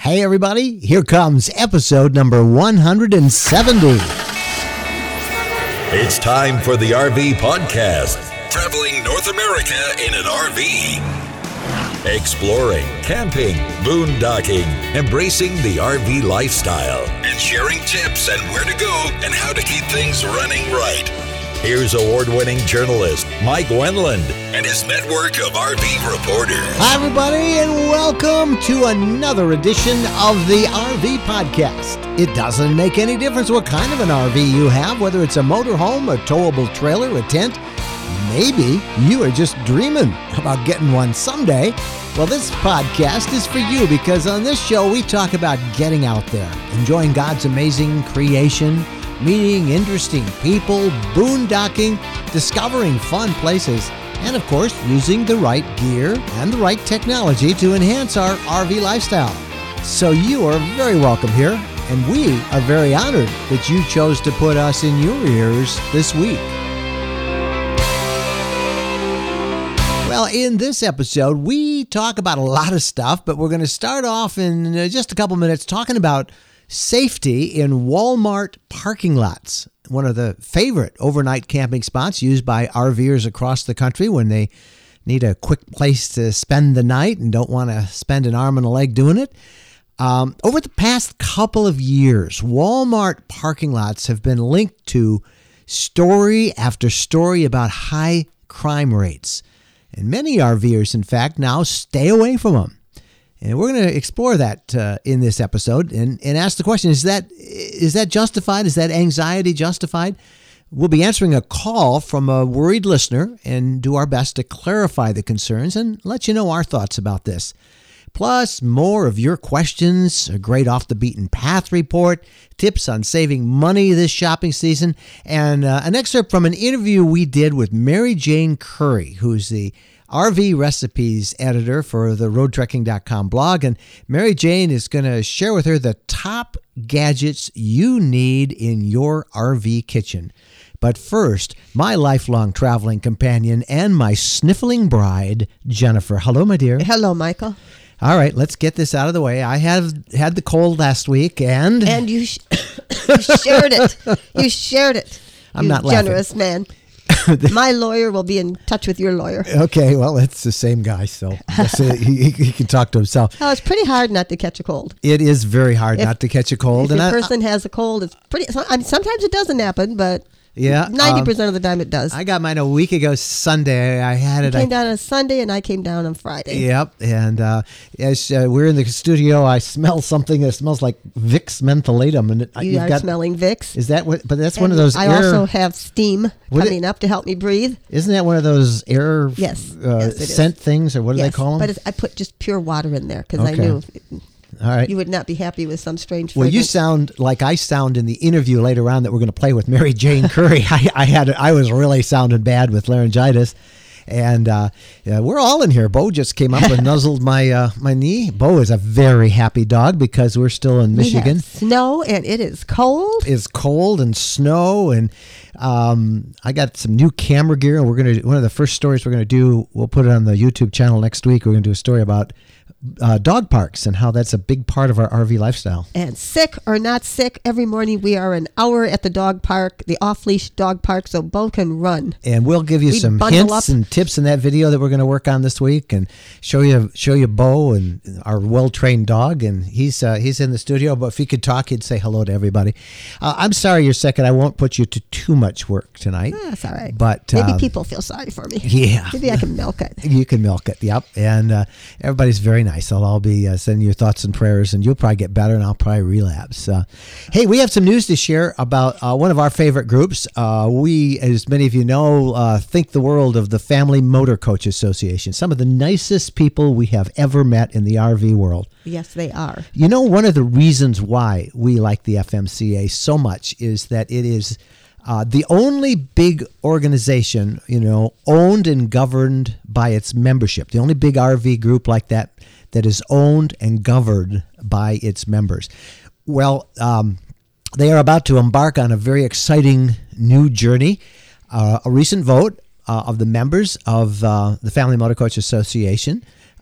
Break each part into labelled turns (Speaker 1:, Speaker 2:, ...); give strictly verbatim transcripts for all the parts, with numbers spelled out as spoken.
Speaker 1: Hey everybody, here comes episode number one hundred seventy.
Speaker 2: It's time for the R V Podcast, traveling North America in an R V. Exploring, camping, boondocking, embracing the R V lifestyle, and sharing tips and where to go and how to keep things running right. Here's award-winning journalist Mike Wendland and his network of R V reporters.
Speaker 1: Hi everybody, and welcome to another edition of the R V Podcast. It doesn't make any difference what kind of an R V you have, whether it's a motorhome, a towable trailer, a tent. Maybe you are just dreaming about getting one someday. Well, this podcast is for you because on this show we talk about getting out there, enjoying God's amazing creation, meeting interesting people, boondocking, discovering fun places, and of course, using the right gear and the right technology to enhance our R V lifestyle. So you are very welcome here, and we are very honored that you chose to put us in your ears this week. Well, in this episode, we talk about a lot of stuff, but we're going to start off in just a couple minutes talking about safety in Walmart parking lots, one of the favorite overnight camping spots used by RVers across the country when they need a quick place to spend the night and don't want to spend an arm and a leg doing it. Um, over the past couple of years, Walmart parking lots have been linked to story after story about high crime rates. And many RVers, in fact, now stay away from them. And we're going to explore that uh, in this episode and, and ask the question, is that is that justified? Is that anxiety justified? We'll be answering a call from a worried listener and do our best to clarify the concerns and let you know our thoughts about this. Plus, more of your questions, a great off-the-beaten-path report, tips on saving money this shopping season, and uh, an excerpt from an interview we did with Mary Jane Curry, who's the R V recipes editor for the road trekking dot com blog. And Mary Jane is going to share with her the top gadgets you need in your R V kitchen. But first, my lifelong traveling companion and my sniffling bride, Jennifer. Hello, my dear.
Speaker 3: Hello, Michael.
Speaker 1: All right, let's get this out of the way. I have had the cold last week, and...
Speaker 3: And you, sh- you shared it. You shared it.
Speaker 1: I'm
Speaker 3: you
Speaker 1: not laughing.
Speaker 3: Generous man. My lawyer will be in touch with your lawyer.
Speaker 1: Okay, well, it's the same guy, so he, he can talk to himself.
Speaker 3: Oh, it's pretty hard not to catch a cold.
Speaker 1: It is very hard
Speaker 3: if,
Speaker 1: not to catch a cold.
Speaker 3: If
Speaker 1: and
Speaker 3: a
Speaker 1: I,
Speaker 3: person has a cold, it's pretty... I mean, sometimes it doesn't happen, but...
Speaker 1: Yeah,
Speaker 3: ninety percent um, of the time it does.
Speaker 1: I got mine a week ago Sunday. I had it.
Speaker 3: You came
Speaker 1: I,
Speaker 3: down on Sunday and I came down on Friday.
Speaker 1: Yep. And uh, as uh, we're in the studio, I smell something that smells like Vicks mentholatum. And it,
Speaker 3: you are
Speaker 1: got,
Speaker 3: smelling Vicks.
Speaker 1: Is that what? But that's
Speaker 3: and
Speaker 1: one of those
Speaker 3: I
Speaker 1: air,
Speaker 3: also have steam coming
Speaker 1: it,
Speaker 3: up to help me breathe.
Speaker 1: Isn't that one of those air
Speaker 3: yes,
Speaker 1: uh,
Speaker 3: yes,
Speaker 1: scent things, or what do
Speaker 3: yes,
Speaker 1: they call them?
Speaker 3: But it's, I put just pure water in there because
Speaker 1: okay.
Speaker 3: I knew...
Speaker 1: All right.
Speaker 3: You would not be happy with some strange
Speaker 1: Well,
Speaker 3: fragrance.
Speaker 1: you sound like I sound in the interview later on that we're going to play with Mary Jane Curry. I, I had I was really sounding bad with laryngitis, and uh, yeah, we're all in here. Bo just came up and nuzzled my uh, my knee. Bo is a very happy dog because we're still in Michigan.
Speaker 3: We have snow and it is cold.
Speaker 1: It's cold and snow, and um, I got some new camera gear. And we're gonna one of the first stories we're gonna do. We'll put it on the YouTube channel next week. We're gonna do a story about Uh, dog parks and how that's a big part of our R V lifestyle.
Speaker 3: And sick or not sick, every morning we are an hour at the dog park, the off-leash dog park, so Bo can run.
Speaker 1: And we'll give you
Speaker 3: we
Speaker 1: some hints up. and tips in that video that we're going to work on this week, and show you show you Bo and our well-trained dog. And he's uh, he's in the studio, but if he could talk, he'd say hello to everybody. Uh, I'm sorry you're sick, and I won't put you to too much work tonight.
Speaker 3: Oh, that's all right.
Speaker 1: But
Speaker 3: maybe
Speaker 1: um,
Speaker 3: people feel sorry for me.
Speaker 1: Yeah,
Speaker 3: maybe I can milk it.
Speaker 1: You can milk it. Yep. And uh, everybody's very nice. I'll all be uh, sending you thoughts and prayers, and you'll probably get better, and I'll probably relapse. Uh, hey, we have some news to share about uh, one of our favorite groups. Uh, we, as many of you know, uh, think the world of the Family Motor Coach Association. Some of the nicest people we have ever met in the R V world.
Speaker 3: Yes, they are.
Speaker 1: You know, one of the reasons why we like the F M C A so much is that it is Uh, the only big organization, you know, owned and governed by its membership, the only big R V group like that that is owned and governed by its members. Well, um, they are about to embark on a very exciting new journey. Uh, a recent vote uh, of the members of uh, the Family Motor Coach Association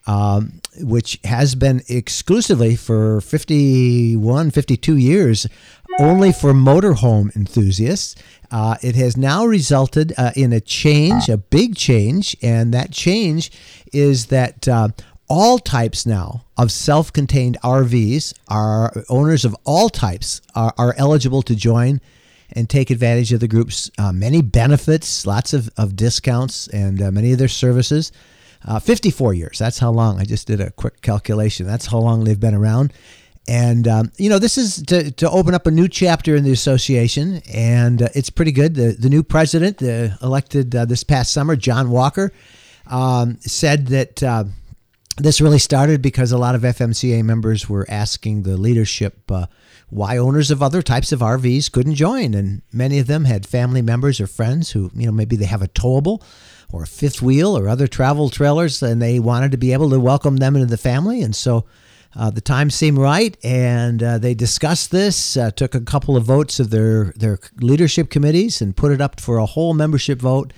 Speaker 1: um, which has been exclusively for fifty-one, fifty-two years, only for motorhome enthusiasts. Uh, it has now resulted uh, in a change, a big change, and that change is that uh, all types now of self-contained R Vs, are owners of all types are, are eligible to join and take advantage of the group's uh, many benefits, lots of, of discounts, and uh, many of their services. Uh, fifty-four years, that's how long. I just did a quick calculation. That's how long they've been around. And, um, you know, this is to, to open up a new chapter in the association, and uh, it's pretty good. The, the new president, the elected uh, this past summer, John Walker, um, said that uh, this really started because a lot of F M C A members were asking the leadership uh, why owners of other types of R Vs couldn't join. And many of them had family members or friends who, you know, maybe they have a towable or a fifth wheel or other travel trailers, and they wanted to be able to welcome them into the family. And so uh, the time seemed right, and uh, they discussed this, uh, took a couple of votes of their, their leadership committees and put it up for a whole membership vote.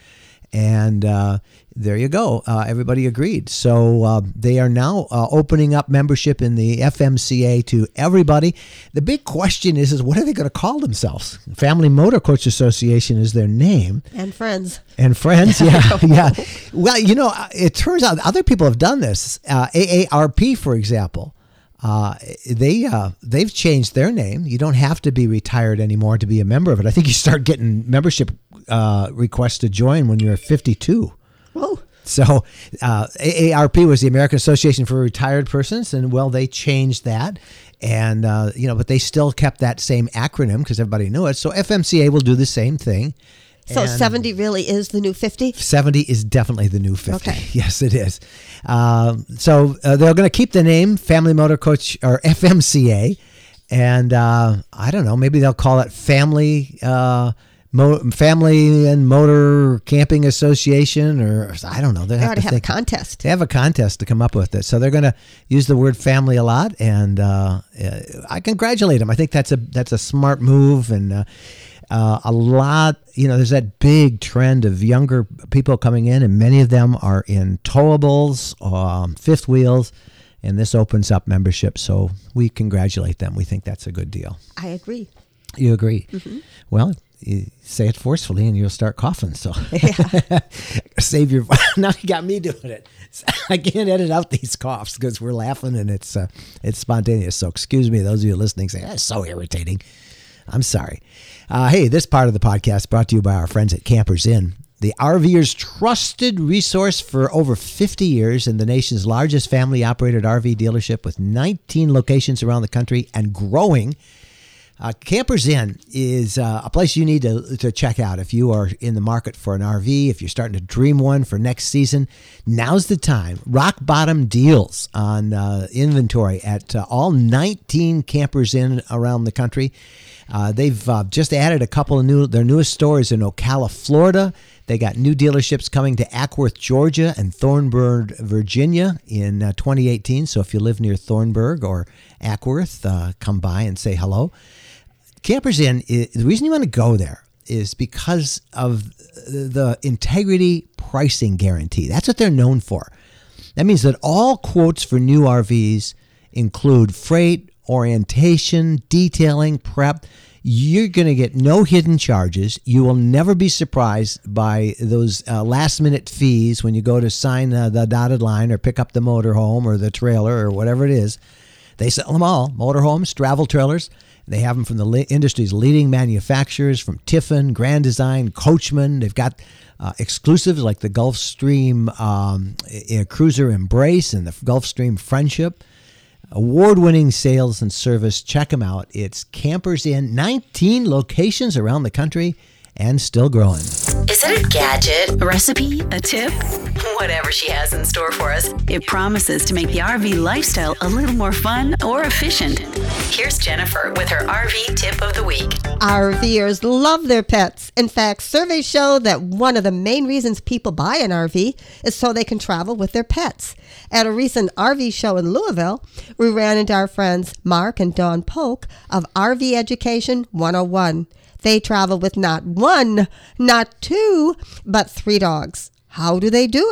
Speaker 1: And uh, there you go. Uh, everybody agreed. So uh, they are now uh, opening up membership in the F M C A to everybody. The big question is, is what are they going to call themselves? Family Motor Coach Association is their name.
Speaker 3: And friends.
Speaker 1: And friends, yeah. yeah. Well, you know, it turns out other people have done this. Uh, A A R P, for example. Uh, they, uh, they've changed their name. You don't have to be retired anymore to be a member of it. I think you start getting membership uh, requests to join when you're fifty-two.
Speaker 3: Whoa.
Speaker 1: So uh, A A R P was the American Association for Retired Persons, and well, they changed that. And, uh, you know, but they still kept that same acronym because everybody knew it. So F M C A will do the same thing.
Speaker 3: So
Speaker 1: And
Speaker 3: seventy really is the new fifty?
Speaker 1: seventy is definitely the new fifty.
Speaker 3: Okay.
Speaker 1: Yes, it is. Um, so uh, they're going to keep the name Family Motor Coach, or F M C A. And uh, I don't know, maybe they'll call it Family uh, Mo- Family and Motor Camping Association, or I don't know. They
Speaker 3: They
Speaker 1: have
Speaker 3: ought
Speaker 1: to
Speaker 3: to have
Speaker 1: think.
Speaker 3: a contest.
Speaker 1: They have a contest to come up with it. So they're going to use the word family a lot, and uh, uh, I congratulate them. I think that's a that's a smart move, and uh, uh, a lot, you know, there's that big trend of younger people coming in, and many of them are in towables, um, fifth wheels, and this opens up membership. So we congratulate them. We think that's a good deal.
Speaker 3: I agree.
Speaker 1: You agree?
Speaker 3: Mm-hmm.
Speaker 1: Well, you say it forcefully and you'll start coughing. So
Speaker 3: Yeah.
Speaker 1: save your, now you got me doing it. I can't edit out these coughs because we're laughing and it's uh, it's spontaneous. So excuse me, those of you listening say, that's so irritating. I'm sorry. Uh, hey, this part of the podcast brought to you by our friends at Campers Inn, the RVer's trusted resource for over fifty years and the nation's largest family-operated R V dealership with nineteen locations around the country and growing. Uh, Campers Inn is uh, a place you need to, to check out if you are in the market for an R V, if you're starting to dream one for next season. Now's the time. Rock bottom deals on uh, inventory at uh, all nineteen Campers Inn around the country. Uh, they've uh, just added a couple of new, their newest stores in Ocala, Florida. They got new dealerships coming to Ackworth, Georgia, and Thornburg, Virginia in uh, twenty eighteen. So if you live near Thornburg or Ackworth, uh, come by and say hello. Campers Inn, the reason you want to go there is because of the integrity pricing guarantee. That's what they're known for. That means that all quotes for new R Vs include freight, orientation, detailing, prep. You're going to get no hidden charges. You will never be surprised by those uh, last-minute fees when you go to sign uh, the dotted line or pick up the motorhome or the trailer or whatever it is. They sell them all, motorhomes, travel trailers. They have them from the le- industry's leading manufacturers, from Tiffin, Grand Design, Coachman. They've got uh, exclusives like the Gulfstream um, uh, Cruiser Embrace and the Gulfstream Friendship. Award-winning sales and service. Check them out. It's Campers Inn, nineteen locations around the country and still growing.
Speaker 4: Is it a gadget, a recipe, a tip? Whatever she has in store for us, it promises to make the R V lifestyle a little more fun or efficient. Here's Jennifer with her R V tip of the week.
Speaker 3: RVers love their pets. In fact, surveys show that one of the main reasons people buy an R V is so they can travel with their pets. At a recent R V show in Louisville, we ran into our friends Mark and Dawn Polk of R V Education one oh one. They travel with not one, not two, but three dogs. How do they do it?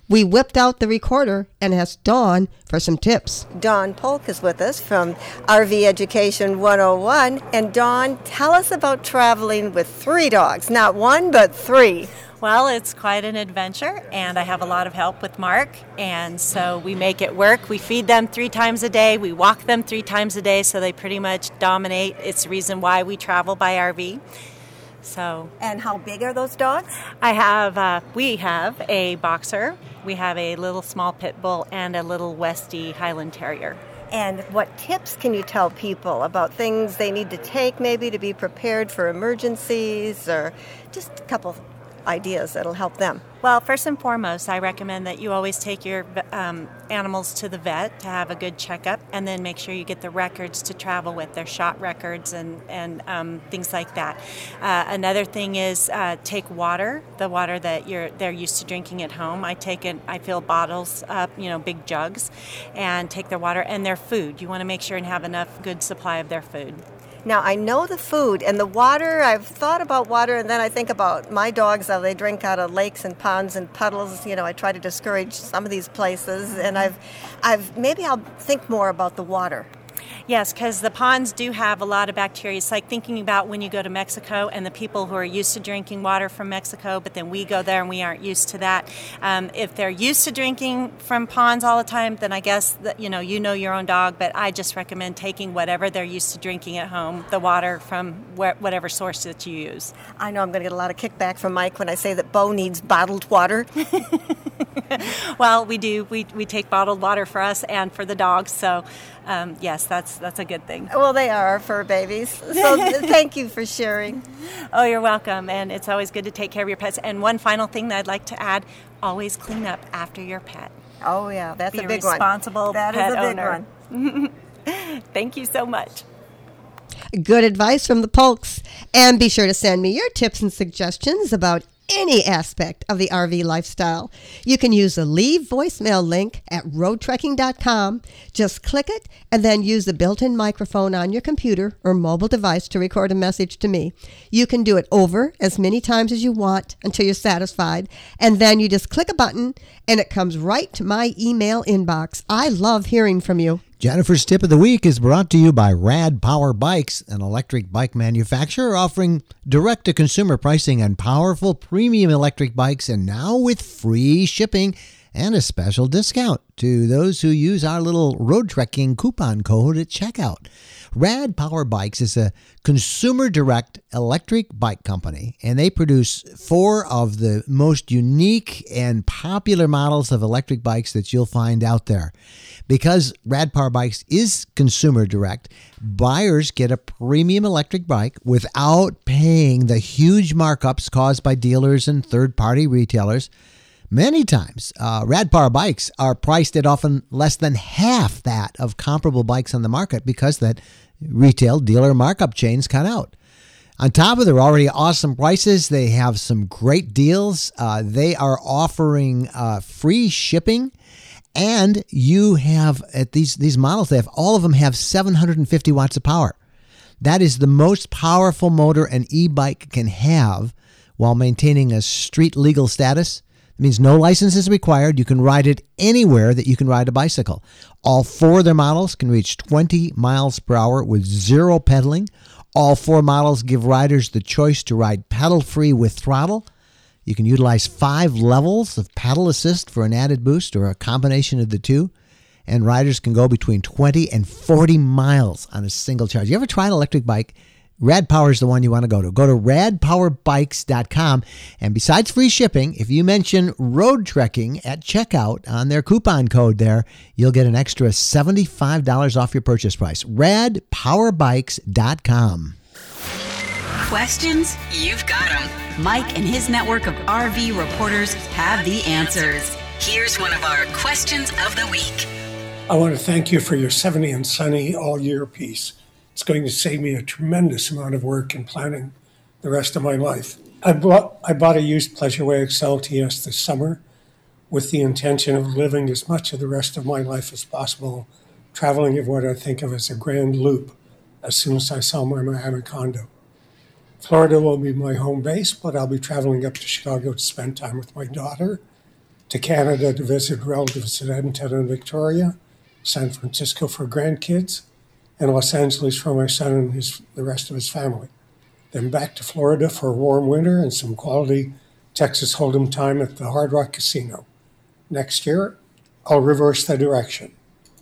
Speaker 3: we whipped out the recorder and asked Dawn for some tips.
Speaker 5: Dawn Polk is with us from R V Education one oh one. And Dawn, tell us about traveling with three dogs. Not one, but three.
Speaker 6: Well, it's quite an adventure, and I have a lot of help with Mark, and so we make it work. We feed them three times a day. We walk them three times a day, so they pretty much dominate. It's the reason why we travel by R V. So,
Speaker 5: and how big are those dogs?
Speaker 6: I have, uh, we have a boxer, we have a little small pit bull, and a little Westie Highland Terrier.
Speaker 5: And what tips can you tell people about things they need to take maybe to be prepared for emergencies, or just a couple ideas that'll help them?
Speaker 6: Well, first and foremost, I recommend that you always take your um, animals to the vet to have a good checkup, and then make sure you get the records to travel with, their shot records and, and um, things like that. Uh, another thing is uh, take water, the water that you're they're used to drinking at home. I take it, I fill bottles up, you know, big jugs, and take their water and their food. You want to make sure and have enough good supply of their food.
Speaker 5: Now, I know the food and the water. I've thought about water, and then I think about my dogs, how they drink out of lakes and ponds and puddles. You know, I try to discourage some of these places, and I've, I've maybe I'll think more about the water.
Speaker 6: Yes, because the ponds do have a lot of bacteria. It's like thinking about when you go to Mexico and the people who are used to drinking water from Mexico, but then we go there and we aren't used to that. Um, if they're used to drinking from ponds all the time, then I guess that, you know, you know your own dog, but I just recommend taking whatever they're used to drinking at home, the water from where, whatever source that you use.
Speaker 5: I know I'm going to get a lot of kickback from Mike when I say that Bo needs bottled water.
Speaker 6: Well, we do. We we take bottled water for us and for the dogs. So, um, yes, that's that's a good thing.
Speaker 5: Well, they are our fur babies. So thank you for sharing.
Speaker 6: Oh, you're welcome. And it's always good to take care of your pets. And one final thing that I'd like to add, always clean up after your pet.
Speaker 5: Oh, yeah. That's
Speaker 6: Be
Speaker 5: a big
Speaker 6: one. Be a responsible
Speaker 5: that
Speaker 6: pet
Speaker 5: is a big
Speaker 6: owner.
Speaker 5: One.
Speaker 6: Thank you so much.
Speaker 3: Good advice from the Polks. And be sure to send me your tips and suggestions about any aspect of the R V lifestyle. You can use the leave voicemail link at road trekking dot com. Just click it and then use the built-in microphone on your computer or mobile device to record a message to me. You can do it over as many times as you want until you're satisfied, and then you just click a button and it comes right to my email inbox. I love hearing from you.
Speaker 1: Jennifer's Tip of the Week is brought to you by Rad Power Bikes, an electric bike manufacturer offering direct-to-consumer pricing on powerful premium electric bikes, and now with free shipping and a special discount to those who use our little road trekking coupon code at checkout. Rad Power Bikes is a consumer direct electric bike company, and they produce four of the most unique and popular models of electric bikes that you'll find out there. Because Rad Power Bikes is consumer direct, buyers get a premium electric bike without paying the huge markups caused by dealers and third-party retailers. Many times, uh, Rad Power Bikes are priced at often less than half that of comparable bikes on the market because that retail dealer markup chains cut out. On top of their already awesome prices, they have some great deals. Uh, they are offering uh, free shipping, and you have at these these models. They have all of them have seven hundred fifty watts of power. That is the most powerful motor an e-bike can have while maintaining a street legal status. It means no license is required. You can ride it anywhere that you can ride a bicycle. All four of their models can reach twenty miles per hour with zero pedaling. All four models give riders the choice to ride pedal-free with throttle. You can utilize five levels of pedal assist for an added boost or a combination of the two. And riders can go between twenty and forty miles on a single charge. You ever try an electric bike? Rad Power is the one you want to go to. Go to rad power bikes dot com. And besides free shipping, if you mention road trekking at checkout on their coupon code there, you'll get an extra seventy-five dollars off your purchase price. rad power bikes dot com.
Speaker 4: Questions? You've got them. Mike and his network of R V reporters have the answers. Here's one of our questions of the week.
Speaker 7: I want to thank you for your seventy and sunny all-year piece. It's going to save me a tremendous amount of work in planning the rest of my life. I bought, I bought a used Pleasureway X L T S this summer with the intention of living as much of the rest of my life as possible, traveling at what I think of as a grand loop as soon as I sell my Miami condo. Florida will be my home base, but I'll be traveling up to Chicago to spend time with my daughter, to Canada to visit relatives in Edmonton and Victoria, San Francisco for grandkids, and Los Angeles for my son and his, the rest of his family. Then back to Florida for a warm winter and some quality Texas Hold'em time at the Hard Rock Casino. Next year, I'll reverse the direction.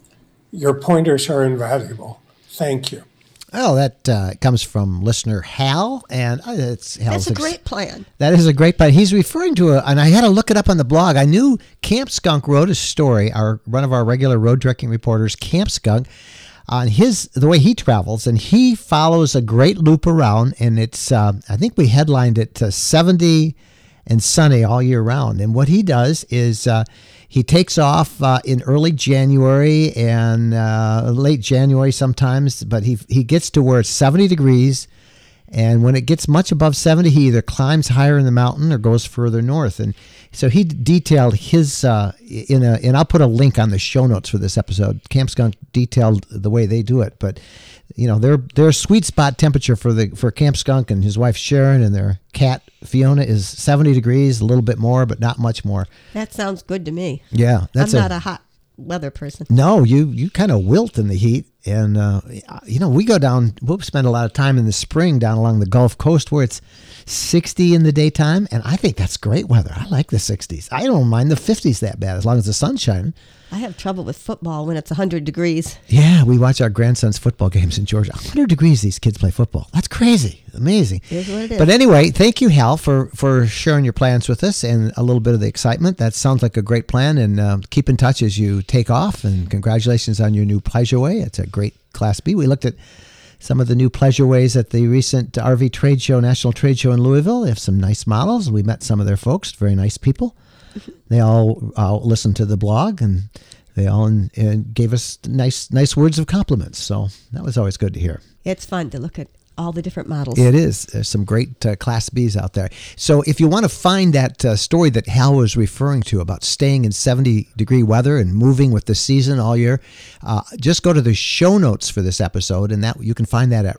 Speaker 7: Your pointers are invaluable. Thank you.
Speaker 1: Oh, that uh, comes from listener Hal, and uh, it's Hal's
Speaker 3: That's a great plan.
Speaker 1: That is a great plan. He's referring to a, and I had to look it up on the blog. I knew Camp Skunk wrote a story. Our one of our regular road trekking reporters, Camp Skunk, on his the way he travels, and he follows a great loop around, and it's uh, I think we headlined it to seventy and sunny all year round. And what he does is uh, he takes off uh, in early January and uh, late January sometimes, but he he gets to where it's seventy degrees. And when it gets much above seventy, he either climbs higher in the mountain or goes further north. And so he detailed his, uh, in a, and I'll put a link on the show notes for this episode. Camp Skunk detailed the way they do it. But, you know, their their sweet spot temperature for the for Camp Skunk and his wife Sharon and their cat Fiona is seventy degrees, a little bit more, but not much more.
Speaker 3: That sounds good to me.
Speaker 1: Yeah. That's
Speaker 3: I'm not
Speaker 1: a,
Speaker 3: a hot weather person.
Speaker 1: No, you, you kind of wilt in the heat. And, uh, you know, we go down, we'll spend a lot of time in the spring down along the Gulf Coast where it's sixty in the daytime. And I think that's great weather. I like the sixties. I don't mind the fifties that bad as long as the sun's shining.
Speaker 3: I have trouble with football when it's one hundred degrees.
Speaker 1: Yeah, we watch our grandson's football games in Georgia. one hundred degrees these kids play football. That's crazy. Amazing.
Speaker 3: Here's what it is.
Speaker 1: But anyway, thank you, Hal, for, for sharing your plans with us and a little bit of the excitement. That sounds like a great plan. And uh, keep in touch as you take off. And congratulations on your new Pleasureway. It's a great Class B. We looked at some of the new Pleasureways at the recent R V trade show, National Trade Show in Louisville. They have some nice models. We met some of their folks, very nice people. They all uh, listened to the blog and they all in, in gave us nice nice words of compliments. So that was always good to hear.
Speaker 3: It's fun to look at all the different models.
Speaker 1: It is. There's some great uh, Class Bs out there. So if you want to find that uh, story that Hal was referring to about staying in seventy degree weather and moving with the season all year, uh, just go to the show notes for this episode, and that you can find that at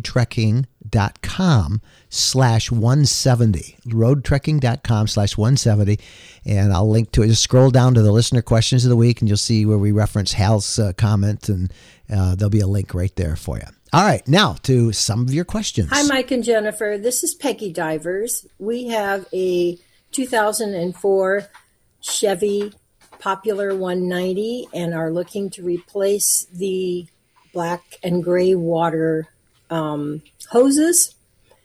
Speaker 1: roadtrekking.com slash 170. roadtrekking.com slash 170. And I'll link to it. Just scroll down to the listener questions of the week, and you'll see where we reference Hal's uh, comment, and uh, there'll be a link right there for you. All right, now to some of your questions.
Speaker 8: Hi, Mike and Jennifer. This is Peggy Divers. We have a two thousand four Chevy Popular one ninety and are looking to replace the black and gray water um, hoses,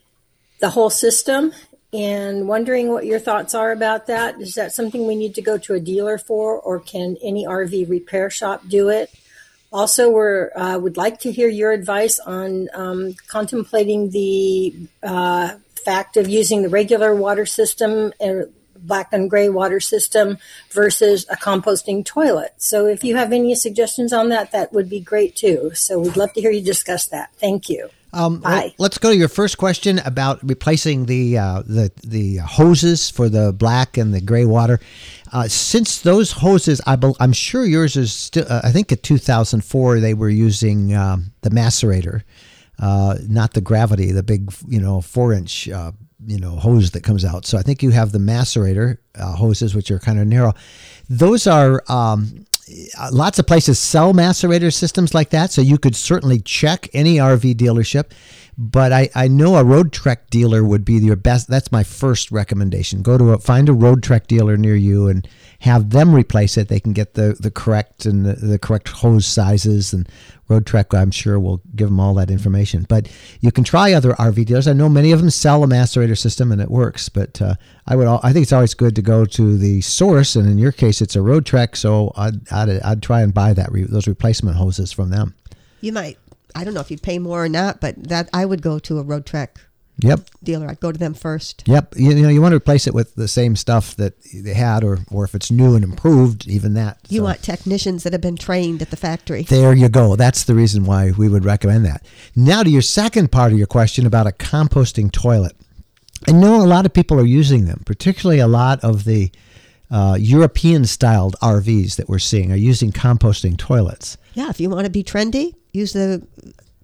Speaker 8: the whole system, and wondering what your thoughts are about that. Is that something we need to go to a dealer for, or can any R V repair shop do it? Also, we uh, would like to hear your advice on um, contemplating the uh, fact of using the regular water system and black and gray water system versus a composting toilet. So if you have any suggestions on that, that would be great too. So we'd love to hear you discuss that. Thank you.
Speaker 1: Um,
Speaker 8: Bye.
Speaker 1: Let's go to your first question about replacing the uh, the the hoses for the black and the gray water. Uh, since those hoses, I be, I'm sure yours is still. Uh, I think in two thousand four they were using um, the macerator, uh, not the gravity, the big you know four inch uh, you know hose that comes out. So I think you have the macerator uh, hoses, which are kind of narrow. Those are. Um, Lots of places sell macerator systems like that, so you could certainly check any R V dealership. But I, I know a Road Trek dealer would be your best. That's my first recommendation. Go to a, find a Road Trek dealer near you and have them replace it. They can get the, the correct and the, the correct hose sizes, and Road Trek, I'm sure, will give them all that information. But you can try other R V dealers. I know many of them sell a macerator system and it works. But uh, I would I think it's always good to go to the source, and in your case, it's a Road Trek. So I'd I'd, I'd try and buy that re, those replacement hoses from them.
Speaker 3: You might. I don't know if you'd pay more or not, but that I would go to a Road Trek
Speaker 1: yep.
Speaker 3: dealer. I'd go to them first.
Speaker 1: Yep. You, you know, you want to replace it with the same stuff that they had, or, or if it's new and improved, even that.
Speaker 3: You
Speaker 1: so.
Speaker 3: want technicians that have been trained at the factory.
Speaker 1: There you go. That's the reason why we would recommend that. Now to your second part of your question about a composting toilet. I know a lot of people are using them, particularly a lot of the uh, European-styled R Vs that we're seeing are using composting toilets.
Speaker 3: Yeah, if you want to be trendy, use the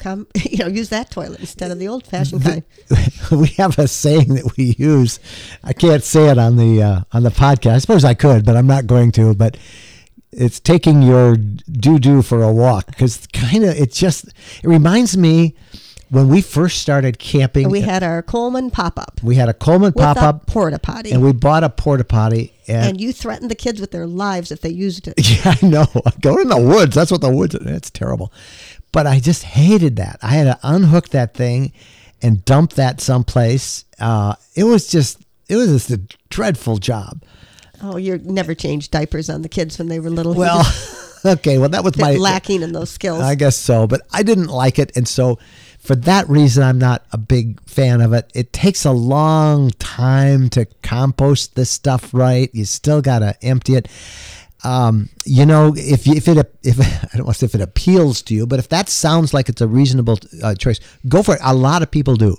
Speaker 3: come, you know, use that toilet instead of the old-fashioned kind.
Speaker 1: We have a saying that we use. I can't say it on the uh, on the podcast. I suppose I could, but I'm not going to. But it's taking your doo-doo for a walk, because kind of it just it reminds me when we first started camping.
Speaker 3: We had our Coleman pop-up.
Speaker 1: We had a Coleman
Speaker 3: with
Speaker 1: pop-up
Speaker 3: a porta potty,
Speaker 1: and we bought a porta potty. And,
Speaker 3: and you threatened the kids with their lives if they used it.
Speaker 1: Yeah, I know. Go in the woods. That's what the woods. That's terrible. But I just hated that. I had to unhook that thing and dump that someplace. Uh, it was just, it was just a dreadful job.
Speaker 3: Oh, you never changed diapers on the kids when they were little.
Speaker 1: Well, okay. Well, that was my
Speaker 3: lacking in those skills.
Speaker 1: I guess so, but I didn't like it, and so for that reason, I'm not a big fan of it. It takes a long time to compost this stuff right. You still got to empty it. Um, you know, if you, if it if I don't want to say if it appeals to you, but if that sounds like it's a reasonable uh, choice, go for it. A lot of people do,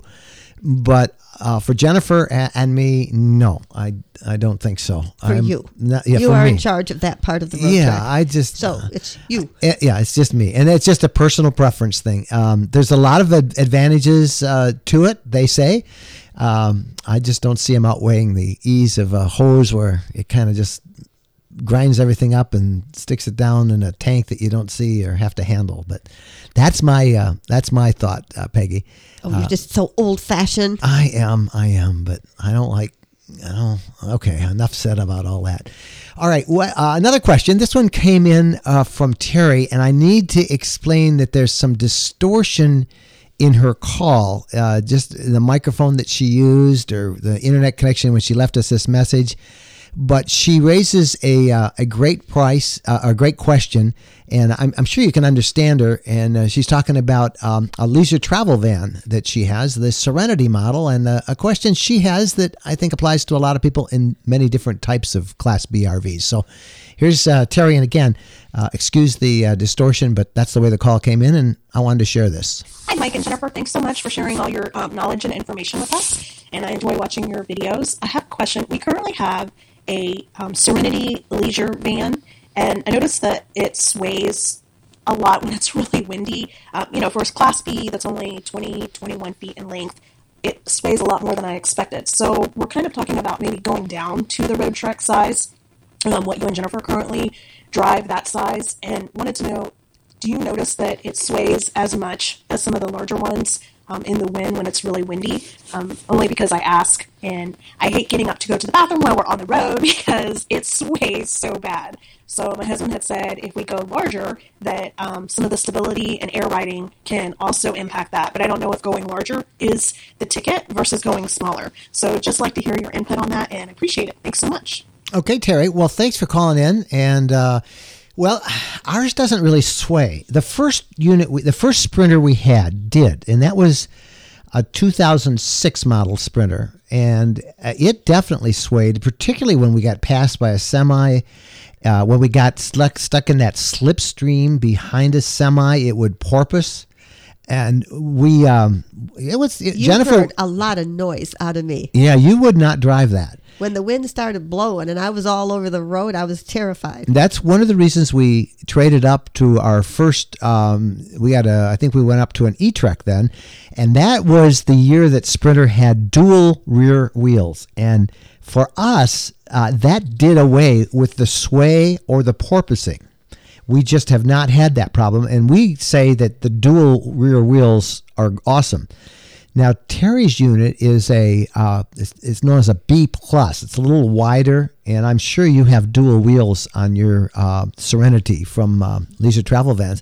Speaker 1: but uh, for Jennifer and, and me, no, I I don't think so.
Speaker 3: For
Speaker 1: I'm
Speaker 3: you,
Speaker 1: not, yeah,
Speaker 3: you
Speaker 1: for
Speaker 3: are
Speaker 1: me.
Speaker 3: in charge of that part of the road
Speaker 1: Yeah,
Speaker 3: track.
Speaker 1: I just
Speaker 3: so
Speaker 1: uh,
Speaker 3: it's you.
Speaker 1: Uh, yeah, it's just me, and it's just a personal preference thing. Um, there's a lot of ad- advantages uh, to it, they say. Um, I just don't see them outweighing the ease of a hose, where it kind of just grinds everything up and sticks it down in a tank that you don't see or have to handle. But that's my uh, that's my thought, uh, Peggy.
Speaker 3: Oh, you're uh, just so old-fashioned.
Speaker 1: I am, I am, but I don't like. I don't. Okay, enough said about all that. All right, well, uh, another question. This one came in uh, from Terry, and I need to explain that there's some distortion in her call, uh, just the microphone that she used or the internet connection when she left us this message. But she raises a uh, a great price, uh, a great question, and I'm, I'm sure you can understand her. And uh, she's talking about um, a leisure travel van that she has, the Serenity model, and uh, a question she has that I think applies to a lot of people in many different types of Class B R Vs. So here's uh, Terry, and again, uh, excuse the uh, distortion, but that's the way the call came in, and I wanted to share this.
Speaker 9: Hi, Mike and Jennifer. Thanks so much for sharing all your um, knowledge and information with us, and I enjoy watching your videos. I have a question. We currently have a um, Serenity leisure van, and I noticed that it sways a lot when it's really windy. Um, you know, for a Class B that's only twenty, twenty-one feet in length, it sways a lot more than I expected. So we're kind of talking about maybe going down to the Road Trek size, um, what you and Jennifer currently drive that size, and wanted to know, do you notice that it sways as much as some of the larger ones Um, in the wind when it's really windy? Um, only because I ask, and I hate getting up to go to the bathroom while we're on the road because it sways so bad. So my husband had said if we go larger, that um, some of the stability and air riding can also impact that. But I don't know if going larger is the ticket versus going smaller. So just like to hear your input on that, and appreciate it. Thanks so much.
Speaker 1: Okay, Terry. Well, thanks for calling in. And uh, well, ours doesn't really sway. The first unit, we, the first Sprinter we had did, and that was a two thousand six model Sprinter, and it definitely swayed, particularly when we got passed by a semi. Uh, when we got stuck stuck in that slipstream behind a semi, it would porpoise, and we um, it was it,
Speaker 3: you
Speaker 1: Jennifer
Speaker 3: heard a lot of noise out of me.
Speaker 1: Yeah, you would not drive that.
Speaker 3: When the wind started blowing and I was all over the road, I was terrified.
Speaker 1: That's one of the reasons we traded up to our first, um, we had a, I think we went up to an E-Trek then, and that was the year that Sprinter had dual rear wheels. And for us, uh, that did away with the sway or the porpoising. We just have not had that problem, and we say that the dual rear wheels are awesome. Now, Terry's unit is a, uh, it's, it's known as a B plus. It's a little wider, and I'm sure you have dual wheels on your uh, Serenity from uh, Leisure Travel Vans.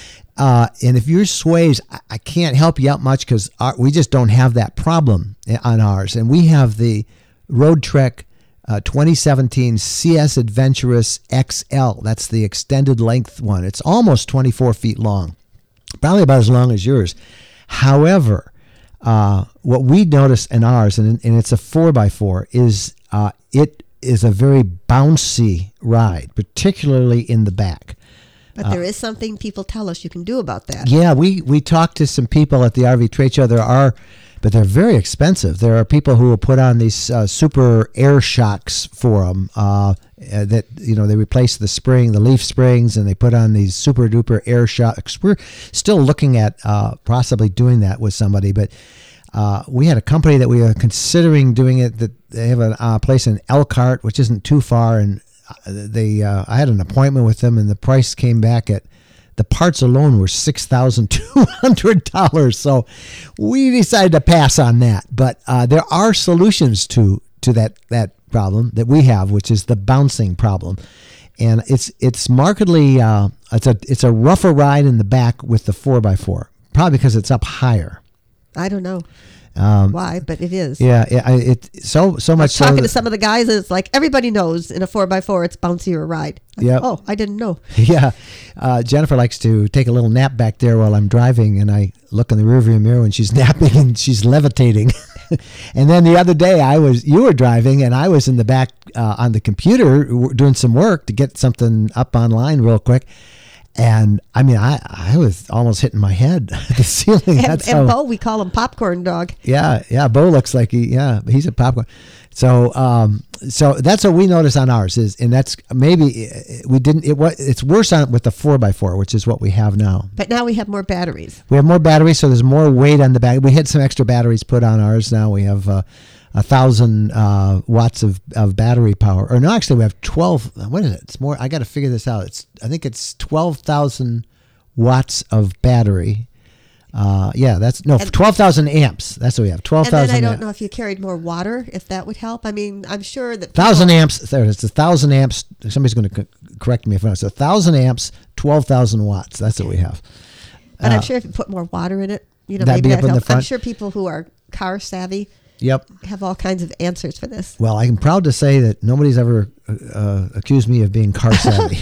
Speaker 1: Uh, and if yours sways, I, I can't help you out much because we just don't have that problem on ours. And we have the Road Trek uh, twenty seventeen C S Adventurous X L. That's the extended length one. It's almost twenty-four feet long, probably about as long as yours. However, Uh, what we notice in ours, and, and it's a four by four, is uh, it is a very bouncy ride, particularly in the back.
Speaker 3: But there uh, is something people tell us you can do about that.
Speaker 1: Yeah, we, we talked to some people at the R V trade show. There are, but they're very expensive. There are people who will put on these uh, super air shocks for them, uh, uh, that, you know, they replaced the spring, the leaf springs, and they put on these super duper air shocks. We're still looking at uh, possibly doing that with somebody, but uh, we had a company that we were considering doing it. That they have a uh, place in Elkhart, which isn't too far, and they uh, I had an appointment with them, and the price came back at, the parts alone were six thousand two hundred dollars. So we decided to pass on that. But uh, there are solutions to to that that problem that we have, which is the bouncing problem. And it's it's markedly uh, it's a it's a rougher ride in the back with the four by four, probably because it's up higher.
Speaker 3: I don't know.
Speaker 1: Um,
Speaker 3: Why, but it is.
Speaker 1: Yeah, it, it so so much.
Speaker 3: I was talking
Speaker 1: so
Speaker 3: to some of the guys, and it's like everybody knows in a four by four it's bouncier ride. Like,
Speaker 1: Yep.
Speaker 3: Oh, I didn't know.
Speaker 1: Yeah, uh, Jennifer likes to take a little nap back there while I'm driving, and I look in the rearview mirror and she's napping and she's levitating. And then the other day, I was you were driving and I was in the back uh, on the computer doing some work to get something up online real quick. And I mean, I, I was almost hitting my head at the ceiling.
Speaker 3: And,
Speaker 1: That's
Speaker 3: and
Speaker 1: how,
Speaker 3: Bo, we call him Popcorn Dog.
Speaker 1: Yeah, yeah. Bo looks like he, yeah, he's a popcorn. So, um, so that's what we notice on ours is, and that's maybe we didn't. It was it's worse on with the four by four, which is what we have now.
Speaker 3: But now we have more batteries.
Speaker 1: We have more batteries, so there's more weight on the back. We had some extra batteries put on ours. Now we have uh, a thousand uh, watts of, of battery power. Or no, actually, we have twelve. What is it? It's more. I got to figure this out. It's I think it's twelve thousand watts of battery. Uh, yeah, that's no twelve thousand amps. That's what we have. Twelve thousand.
Speaker 3: And then I don't
Speaker 1: amp.
Speaker 3: know if you carried more water, if that would help. I mean, I'm sure that
Speaker 1: Thousand
Speaker 3: people-
Speaker 1: amps. There, it's a thousand amps. Somebody's going to co- correct me if I'm wrong. It's a thousand amps, twelve thousand watts. That's what we have.
Speaker 3: But
Speaker 1: Uh,
Speaker 3: I'm sure if you put more water in it, you know,
Speaker 1: That'd
Speaker 3: maybe
Speaker 1: be up
Speaker 3: that
Speaker 1: in the
Speaker 3: helps. I'm
Speaker 1: front.
Speaker 3: sure people who are car savvy
Speaker 1: Yep.
Speaker 3: have all kinds of answers for this.
Speaker 1: Well, I'm proud to say that nobody's ever uh, accused me of being car savvy.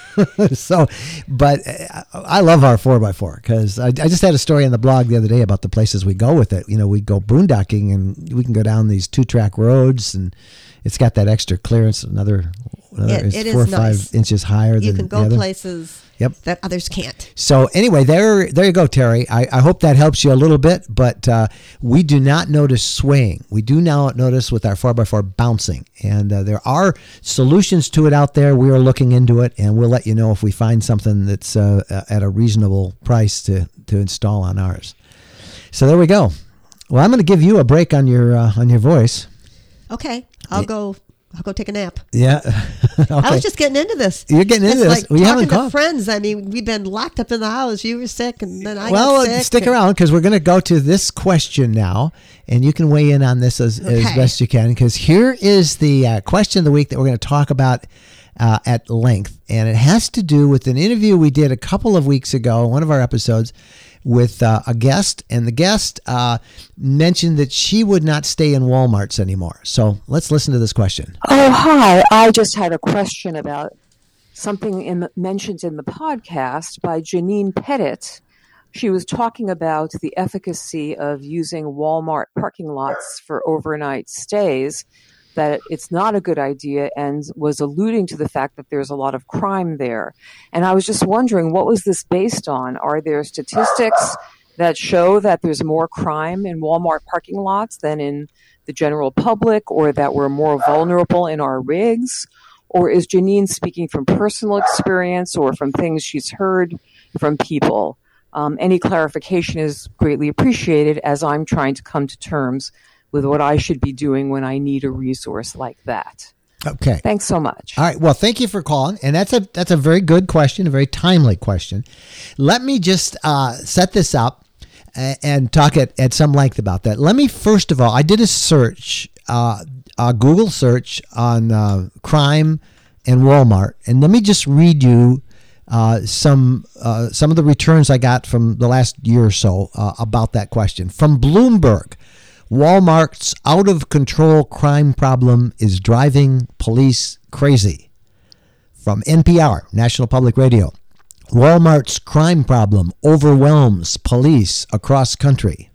Speaker 1: So, but uh, I love our four by four because I, I just had a story on the blog the other day about the places we go with it. You know, we go boondocking and we can go down these two track roads and it's got that extra clearance. Another, another
Speaker 3: It-
Speaker 1: it's
Speaker 3: it is
Speaker 1: four or
Speaker 3: nice.
Speaker 1: five inches higher
Speaker 3: You
Speaker 1: than
Speaker 3: can
Speaker 1: the
Speaker 3: go
Speaker 1: other.
Speaker 3: places
Speaker 1: Yep.
Speaker 3: that others can't.
Speaker 1: So anyway, there there you go, Terry. I, I hope that helps you a little bit, but uh, we do not notice swaying. We do now notice with our four by four bouncing, and uh, there are solutions to it out there. We are looking into it, and we'll let you know if we find something that's uh, at a reasonable price to, to install on ours. So there we go. Well, I'm going to give you a break on your uh, on your voice.
Speaker 3: Okay, I'll go. I'll go take a nap.
Speaker 1: Yeah. Okay.
Speaker 3: I was just getting into this.
Speaker 1: You're getting into
Speaker 3: it's
Speaker 1: this.
Speaker 3: Like
Speaker 1: Well, you
Speaker 3: talking
Speaker 1: haven't
Speaker 3: to
Speaker 1: called.
Speaker 3: friends. I mean, we've been locked up in the house. You were sick, and then I
Speaker 1: Well,
Speaker 3: got sick.
Speaker 1: stick around because we're going to go to this question now, and you can weigh in on this as, as
Speaker 3: Okay.
Speaker 1: best you can. Because here is the uh, question of the week that we're going to talk about uh, at length, and it has to do with an interview we did a couple of weeks ago, one of our episodes, with uh, a guest, and the guest uh, mentioned that she would not stay in Walmarts anymore. So let's listen to this question.
Speaker 10: Oh, hi. I just had a question about something in the, mentioned in the podcast by Janine Pettit. She was talking about the efficacy of using Walmart parking lots for overnight stays, that it's not a good idea, and was alluding to the fact that there's a lot of crime there. And I was just wondering, what was this based on? Are there statistics that show that there's more crime in Walmart parking lots than in the general public, or that we're more vulnerable in our rigs? Or is Janine speaking from personal experience or from things she's heard from people? Um, any clarification is greatly appreciated as I'm trying to come to terms with what I should be doing when I need a resource like that.
Speaker 1: Okay.
Speaker 10: Thanks so much.
Speaker 1: All right. Well, thank you for calling, and that's a that's a very good question, a very timely question. Let me just uh, set this up and, and talk at, at some length about that. Let me first of all, I did a search, uh, a Google search on uh, crime and Walmart, and let me just read you uh, some uh, some of the returns I got from the last year or so uh, about that question from Bloomberg. Walmart's out-of-control crime problem is driving police crazy. From N P R, National Public Radio, Walmart's crime problem overwhelms police across country.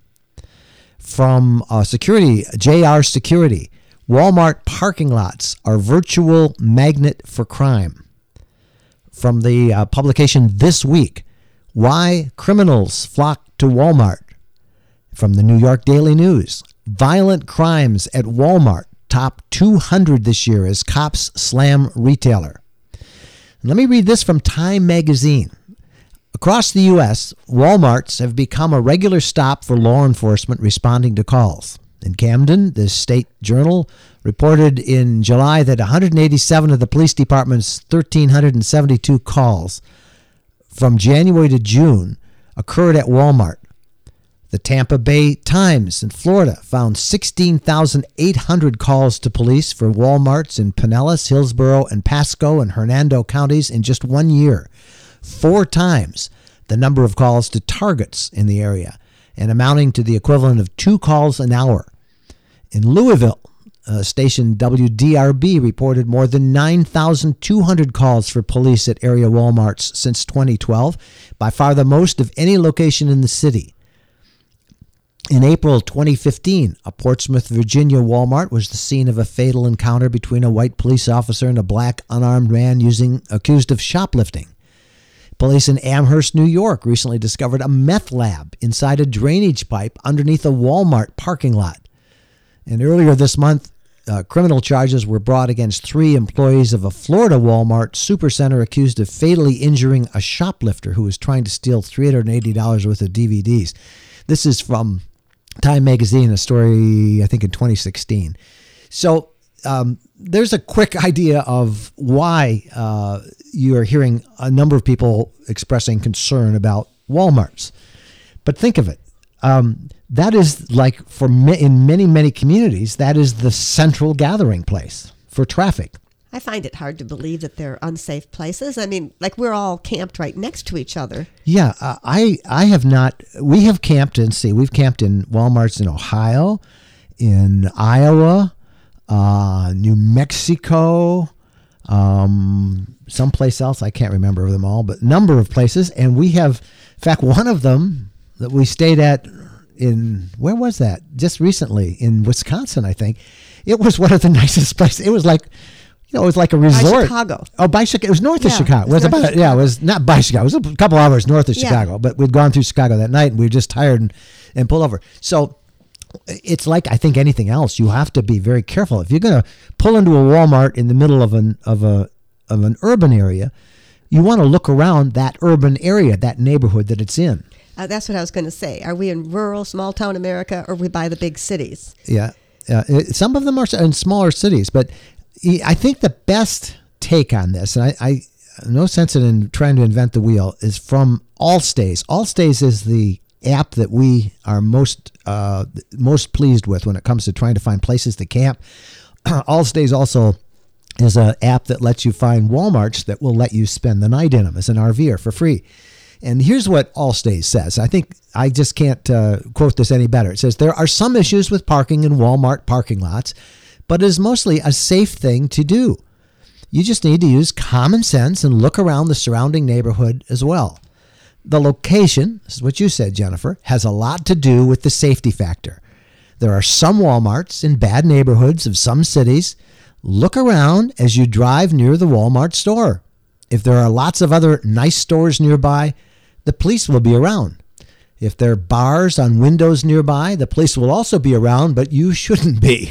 Speaker 1: From uh, Security, J R Security, Walmart parking lots are virtual magnet for crime. From the uh, publication This Week, Why Criminals Flock to Walmart. From the New York Daily News, violent crimes at Walmart top two hundred this year as cops slam retailer. Let me read this from Time magazine. Across the U S, Walmarts have become a regular stop for law enforcement responding to calls. In Camden, the State Journal reported in July that one hundred eighty-seven of the police department's one thousand three hundred seventy-two calls from January to June occurred at Walmart. The Tampa Bay Times in Florida found sixteen thousand eight hundred calls to police for Walmarts in Pinellas, Hillsborough, and Pasco and Hernando counties in just one year. Four times the number of calls to Targets in the area, and amounting to the equivalent of two calls an hour. In Louisville, uh, station W D R B reported more than nine thousand two hundred calls for police at area Walmarts since twenty twelve, by far the most of any location in the city. In April twenty fifteen, a Portsmouth, Virginia Walmart was the scene of a fatal encounter between a white police officer and a black unarmed man using accused of shoplifting. Police in Amherst, New York recently discovered a meth lab inside a drainage pipe underneath a Walmart parking lot. And earlier this month, uh, criminal charges were brought against three employees of a Florida Walmart supercenter accused of fatally injuring a shoplifter who was trying to steal three hundred eighty dollars worth of D V Ds. This is from Time magazine, a story, I think, in twenty sixteen. So um, there's a quick idea of why uh, you are hearing a number of people expressing concern about Walmarts. But think of it. Um, that is like, for ma- in many, many communities, that is the central gathering place for traffic.
Speaker 3: I find it hard to believe that they're unsafe places. I mean, like, we're all camped right next to each other.
Speaker 1: Yeah, uh, I I have not. We have camped in, see, we've camped in Walmarts in Ohio, in Iowa, uh, New Mexico, um, someplace else. I can't remember them all, but a number of places. And we have, in fact, one of them that we stayed at in, where was that? Just recently in Wisconsin, I think. It was one of the nicest places. It was like, you know, it was like a resort.
Speaker 3: By Chicago.
Speaker 1: Oh, by Chicago. It was north
Speaker 3: yeah,
Speaker 1: of Chicago. It was,
Speaker 3: north
Speaker 1: about,
Speaker 3: of
Speaker 1: yeah, it was not by Chicago. It was a couple hours north of
Speaker 3: yeah.
Speaker 1: Chicago, but we'd gone through Chicago that night and we were just tired and, and pulled over. So it's like, I think anything else, you have to be very careful. If you're going to pull into a Walmart in the middle of an, of a, of an urban area, you want to look around that urban area, that neighborhood that it's in.
Speaker 3: Uh, that's what I was going to say. Are we in rural, small town America, or are we by the big cities?
Speaker 1: Yeah. Uh, it, some of them are in smaller cities, but I think the best take on this, and I, I no sense in trying to invent the wheel, is from Allstays. Allstays is the app that we are most uh, most pleased with when it comes to trying to find places to camp. Allstays also is an app that lets you find Walmarts that will let you spend the night in them as an RVer for free. And here's what Allstays says. I think I just can't uh, quote this any better. It says, there are some issues with parking in Walmart parking lots, but it is mostly a safe thing to do. You just need to use common sense and look around the surrounding neighborhood as well. The location, this is what you said, Jennifer, has a lot to do with the safety factor. There are some Walmarts in bad neighborhoods of some cities. Look around as you drive near the Walmart store. If there are lots of other nice stores nearby, the police will be around. If there are bars on windows nearby, the police will also be around, but you shouldn't be.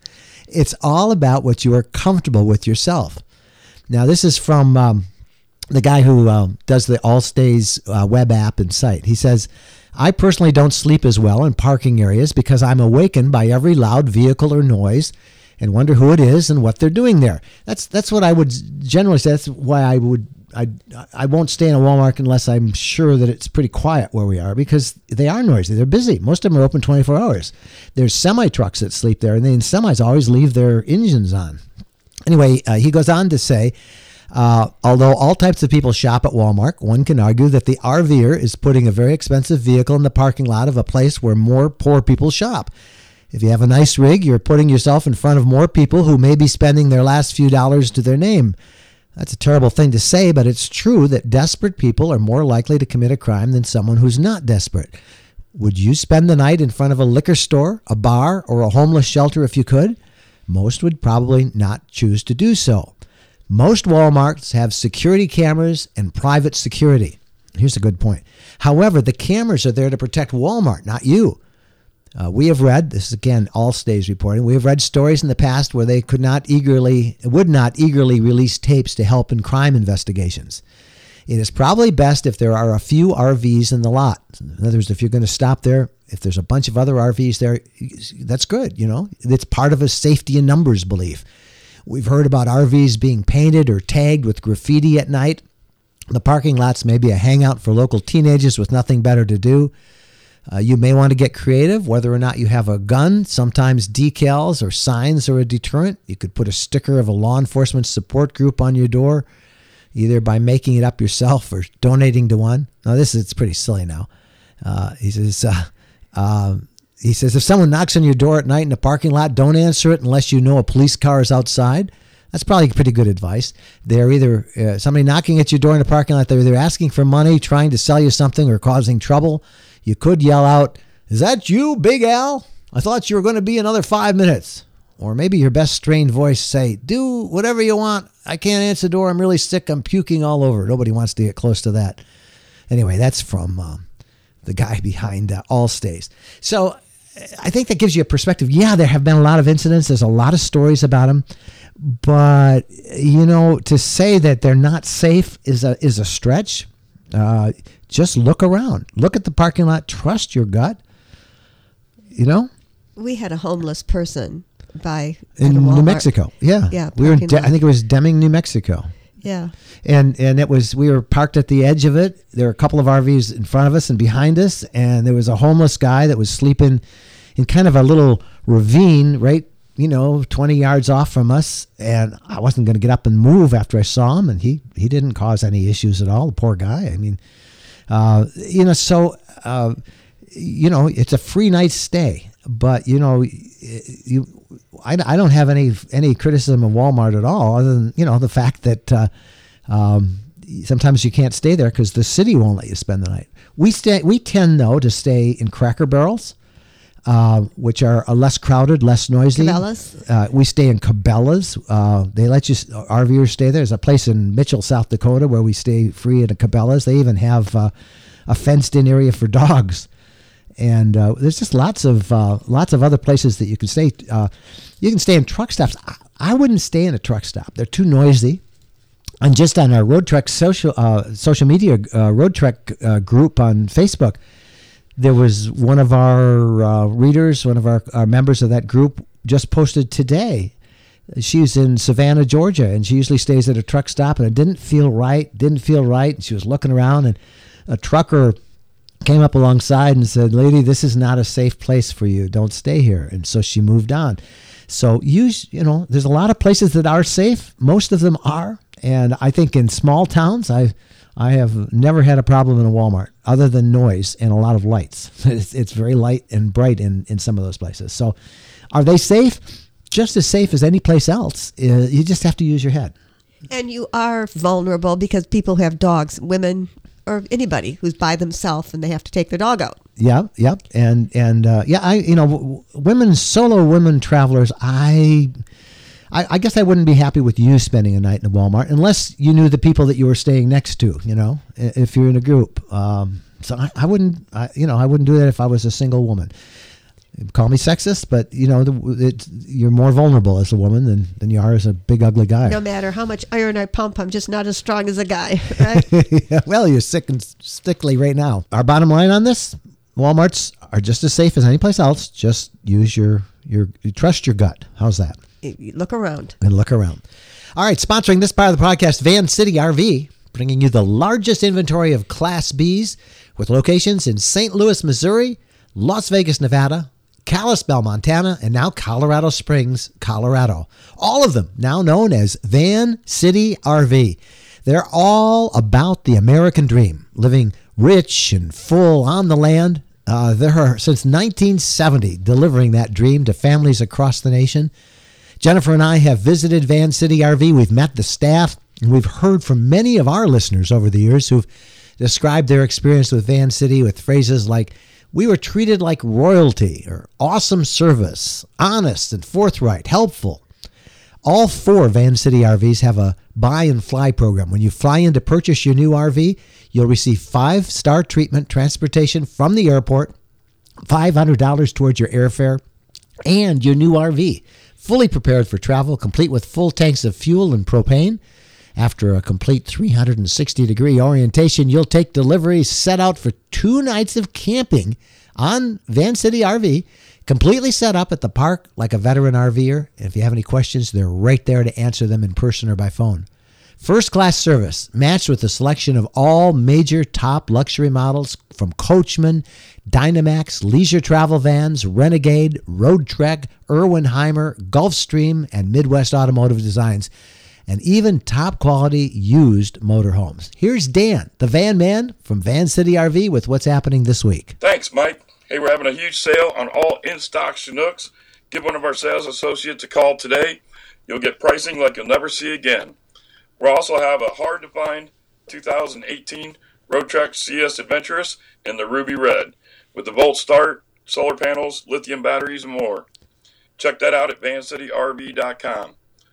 Speaker 1: It's all about what you are comfortable with yourself. Now, this is from um, the guy who uh, does the Allstays uh, web app and site. He says, I personally don't sleep as well in parking areas because I'm awakened by every loud vehicle or noise and wonder who it is and what they're doing there. That's that's what I would generally say. That's why I would I I won't stay in a Walmart unless I'm sure that it's pretty quiet where we are, because they are noisy. They're busy. Most of them are open twenty-four hours. There's semi trucks that sleep there, and then semis always leave their engines on. Anyway, uh, he goes on to say, uh, although all types of people shop at Walmart, one can argue that the RVer is putting a very expensive vehicle in the parking lot of a place where more poor people shop. If you have a nice rig, you're putting yourself in front of more people who may be spending their last few dollars to their name. That's a terrible thing to say, but it's true that desperate people are more likely to commit a crime than someone who's not desperate. Would you spend the night in front of a liquor store, a bar, or a homeless shelter if you could? Most would probably not choose to do so. Most Walmarts have security cameras and private security. Here's a good point. However, the cameras are there to protect Walmart, not you. Uh, we have read, this is again Allstays reporting, we have read stories in the past where they could not eagerly, would not eagerly release tapes to help in crime investigations. It is probably best if there are a few R Vs in the lot. In other words, if you're going to stop there, if there's a bunch of other R Vs there, that's good, you know. It's part of a safety in numbers belief. We've heard about R Vs being painted or tagged with graffiti at night. The parking lots may be a hangout for local teenagers with nothing better to do. Uh, you may want to get creative, whether or not you have a gun. Sometimes decals or signs are a deterrent. You could put a sticker of a law enforcement support group on your door, either by making it up yourself or donating to one. Now, this is it's pretty silly now. Uh, he says, uh, uh, he says, if someone knocks on your door at night in a parking lot, don't answer it unless you know a police car is outside. That's probably pretty good advice. They're either uh, somebody knocking at your door in the parking lot, they're either asking for money, trying to sell you something, or causing trouble. You could yell out, "Is that you, Big Al? I thought you were going to be another five minutes." Or maybe your best strained voice say, "Do whatever you want. I can't answer the door. I'm really sick. I'm puking all over." Nobody wants to get close to that. Anyway, that's from um, the guy behind uh, Allstays. So I think that gives you a perspective. Yeah, there have been a lot of incidents. There's a lot of stories about them. But, you know, to say that they're not safe is a, is a stretch. Uh, just look around. Look at the parking lot. Trust your gut. You know?
Speaker 3: We had a homeless person by
Speaker 1: in New Mexico. Yeah.
Speaker 3: Yeah.
Speaker 1: We were in De- I think it was Deming, New Mexico.
Speaker 3: Yeah.
Speaker 1: And and it was we were parked at the edge of it. There were a couple of R Vs in front of us and behind us, and there was a homeless guy that was sleeping in kind of a little ravine right, you know, twenty yards off from us, and I wasn't going to get up and move after I saw him, and he he didn't cause any issues at all, the poor guy. I mean, uh, you know, so uh, you know, it's a free night stay, but you know, you I, I don't have any any criticism of Walmart at all, other than, you know, the fact that uh, um, sometimes you can't stay there because the city won't let you spend the night. We stay we tend though to stay in Cracker Barrels, uh, which are uh, less crowded, less noisy.
Speaker 3: Cabela's?
Speaker 1: Uh, we stay in Cabela's. Uh, they let you RVers stay there. There's a place in Mitchell, South Dakota, where we stay free at a Cabela's. They even have uh, a fenced-in area for dogs. And uh, there's just lots of uh, lots of other places that you can stay. Uh, you can stay in truck stops. I, I wouldn't stay in a truck stop. They're too noisy. And just on our Road Trek social uh, social media uh, Road Trek uh, group on Facebook, there was one of our uh, readers, one of our, our members of that group, just posted today. She's in Savannah, Georgia, and she usually stays at a truck stop, and it didn't feel right. Didn't feel right. And she was looking around, and a trucker came up alongside and said, "Lady, this is not a safe place for you. Don't stay here." And so she moved on. So use, you know, there's a lot of places that are safe. Most of them are. And I think in small towns, I I have never had a problem in a Walmart other than noise and a lot of lights. It's, it's very light and bright in, in some of those places. So are they safe? Just as safe as any place else. Uh, you just have to use your head.
Speaker 3: And you are vulnerable because people who have dogs, women, or anybody who's by themselves and they have to take their dog out.
Speaker 1: Yeah, yep, and and uh, yeah, I you know, w- women, solo women travelers, I, I, I guess I wouldn't be happy with you spending a night in a Walmart unless you knew the people that you were staying next to. You know, if you're in a group. Um, so I, I wouldn't, I, you know, I wouldn't do that if I was a single woman. Call me sexist, but you know, the, it's, you're more vulnerable as a woman than, than you are as a big ugly guy.
Speaker 3: No matter how much iron I pump, I'm just not as strong as a guy, right?
Speaker 1: Yeah, well, you're sick and stickly right now. Our bottom line on this: Walmarts are just as safe as any place else. Just use your your you trust your gut. How's that?
Speaker 3: Look around
Speaker 1: and look around. All right, sponsoring this part of the podcast, Van City R V, bringing you the largest inventory of Class Bs with locations in Saint Louis, Missouri, Las Vegas, Nevada, Kalispell, Montana, and now Colorado Springs, Colorado. All of them now known as Van City R V. They're all about the American dream, living rich and full on the land. Uh, they're since nineteen seventy delivering that dream to families across the nation. Jennifer and I have visited Van City R V. We've met the staff, and we've heard from many of our listeners over the years who've described their experience with Van City with phrases like, "We were treated like royalty," or "awesome service," "honest and forthright," "helpful." All four Van City R Vs have a buy and fly program. When you fly in to purchase your new R V, you'll receive five-star treatment transportation from the airport, five hundred dollars towards your airfare and your new R V. Fully prepared for travel, complete with full tanks of fuel and propane. After a complete three hundred sixty degree orientation, you'll take delivery, set out for two nights of camping on Van City R V, completely set up at the park like a veteran RVer. And if you have any questions, they're right there to answer them in person or by phone. First-class service, matched with a selection of all major top luxury models from Coachman, Dynamax, Leisure Travel Vans, Renegade, Road Trek, Irwin-Heimer, Gulfstream, and Midwest Automotive Designs, and even top-quality used motorhomes. Here's Dan, the van man from Van City R V, with what's happening this week.
Speaker 11: Thanks, Mike. Hey, we're having a huge sale on all in-stock Chinooks. Give one of our sales associates a call today. You'll get pricing like you'll never see again. We'll also have a hard-to-find two thousand eighteen Road Trek C S Adventurous in the Ruby Red with the Volt Start, solar panels, lithium batteries, and more. Check that out at van city r v dot com.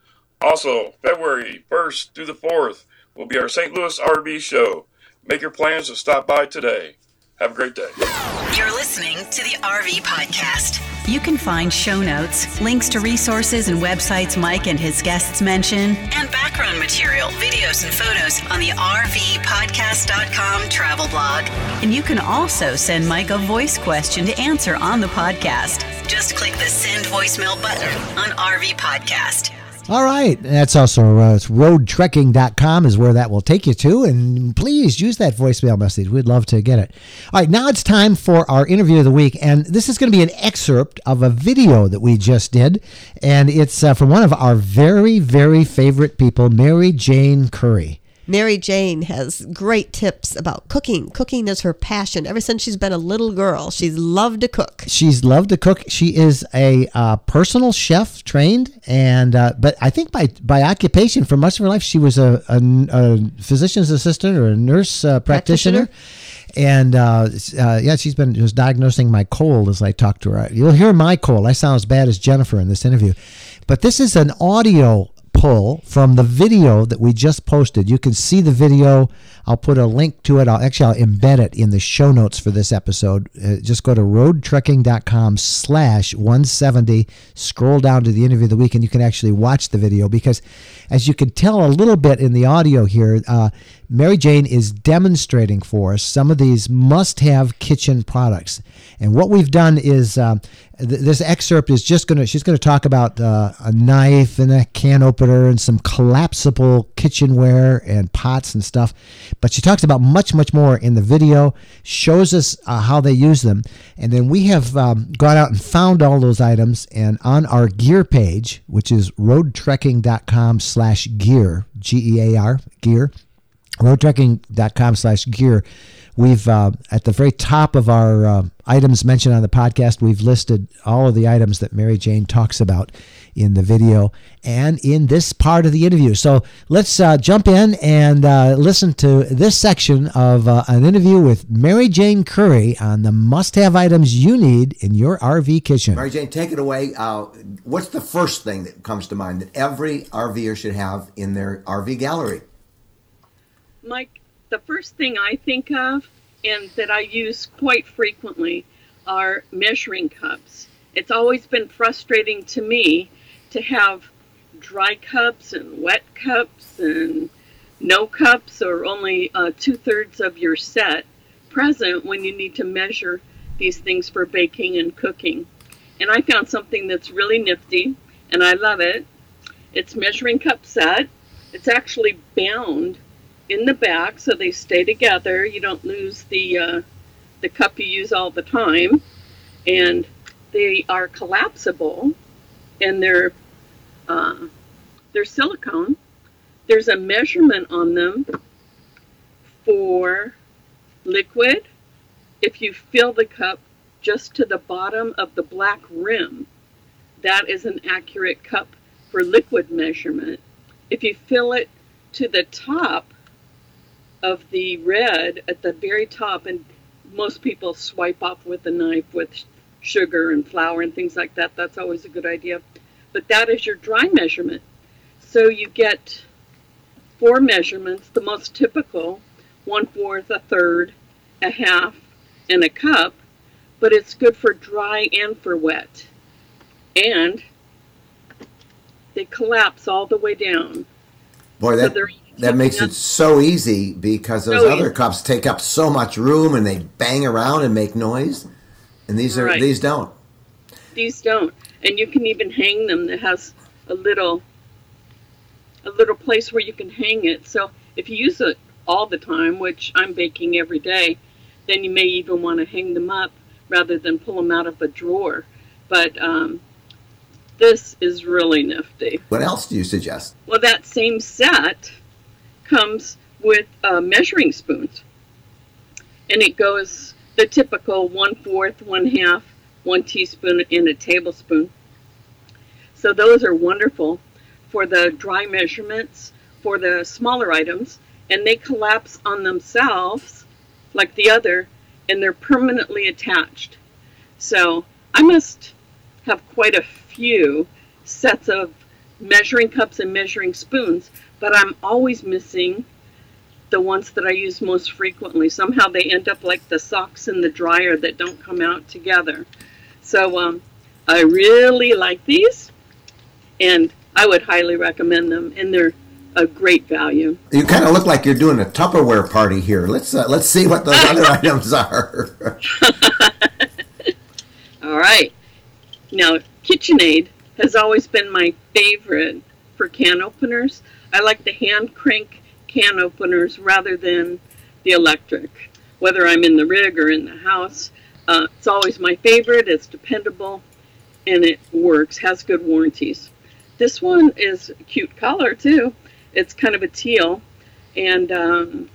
Speaker 11: Also, February first through the fourth will be our Saint Louis R V show. Make your plans to stop by today. Have a great day.
Speaker 4: You're listening to the R V Podcast. You can find show notes, links to resources and websites Mike and his guests mention, and background material, videos, and photos on the r v podcast dot com travel blog. And you can also send Mike a voice question to answer on the podcast. Just click the send voicemail button on R V Podcast.
Speaker 1: All right. That's also uh, road trekking dot com is where that will take you to. And please use that voicemail message. We'd love to get it. All right. Now it's time for our interview of the week. And this is going to be an excerpt of a video that we just did. And it's uh, from one of our very, very favorite people, Mary Jane Curry.
Speaker 3: Mary Jane has great tips about cooking. Cooking is her passion. Ever since she's been a little girl, she's loved to cook.
Speaker 1: She's loved to cook. She is a uh, personal chef trained, and uh, but I think by by occupation for much of her life, she was a, a, a physician's assistant or a nurse uh, practitioner. practitioner. And uh, uh, yeah, she's been was diagnosing my cold as I talked to her. You'll hear my cold. I sound as bad as Jennifer in this interview, but this is an audio pull from the video that we just posted. You can see the video. I'll put a link to it. I'll actually I'll embed it in the show notes for this episode. Uh, just go to road trekking dot com slash one seventy. Scroll down to the interview of the week, and you can actually watch the video because, as you can tell a little bit in the audio here, uh, Mary Jane is demonstrating for us some of these must-have kitchen products. And what we've done is uh, th- this excerpt is just going to, she's going to talk about uh, a knife and a can opener and some collapsible kitchenware and pots and stuff. But she talks about much, much more in the video, shows us uh, how they use them. And then we have um, gone out and found all those items. And on our gear page, which is road trekking dot com slash gear, G E A R, gear, road trekking dot com slash gear, we've, uh, at the very top of our uh, items mentioned on the podcast, we've listed all of the items that Mary Jane talks about in the video and in this part of the interview. So let's uh, jump in and uh, listen to this section of uh, an interview with Mary Jane Curry on the must-have items you need in your R V kitchen.
Speaker 12: Mary Jane, take it away. Uh, what's the first thing that comes to mind that every RVer should have in their R V gallery?
Speaker 13: Mike, the first thing I think of and that I use quite frequently are measuring cups. It's always been frustrating to me to have dry cups and wet cups and no cups or only uh, two-thirds of your set present when you need to measure these things for baking and cooking. And I found something that's really nifty, and I love it. It's measuring cup set. It's actually bound in the back so they stay together. You don't lose the uh, the cup you use all the time. And they are collapsible, and they're uh, they're silicone. There's a measurement on them for liquid. If you fill the cup just to the bottom of the black rim, that is an accurate cup for liquid measurement. If you fill it to the top of the red at the very top, and most people swipe off with a knife with sugar and flour and things like that. That's always a good idea. But that is your dry measurement. So you get four measurements, the most typical, one-fourth, a third, a half, and a cup. but it's good for dry and for wet. And they collapse all the way down.
Speaker 12: Boy, that,
Speaker 13: so
Speaker 12: that makes it so easy because those
Speaker 13: so
Speaker 12: other
Speaker 13: easy.
Speaker 12: cups take up so much room and they bang around and make noise. And these are
Speaker 13: Right.
Speaker 12: these don't.
Speaker 13: These don't. And you can even hang them. That has a little a little place where you can hang it. So if you use it all the time, which I'm baking every day, then you may even want to hang them up rather than pull them out of a drawer. But um, this is really nifty.
Speaker 12: What else do you suggest?
Speaker 13: Well, that same set comes with uh, measuring spoons. And it goes the typical one-fourth, one-half, one teaspoon, and a tablespoon. So those are wonderful for the dry measurements, for the smaller items, and they collapse on themselves like the other, and they're permanently attached. So I must have quite a few sets of measuring cups and measuring spoons, but I'm always missing the ones that I use most frequently. Somehow they end up like the socks in the dryer that don't come out together. So um, I really like these, and I would highly recommend them, and they're a great value.
Speaker 12: You kind of look like you're doing a Tupperware party here. Let's uh, let's see what those other items are.
Speaker 13: All right. Now, KitchenAid has always been my favorite for can openers. I like the hand crank can openers rather than the electric. Whether I'm in the rig or in the house, uh, it's always my favorite. It's dependable, and it works, has good warranties. This one is a cute color, too. It's kind of a teal, and um,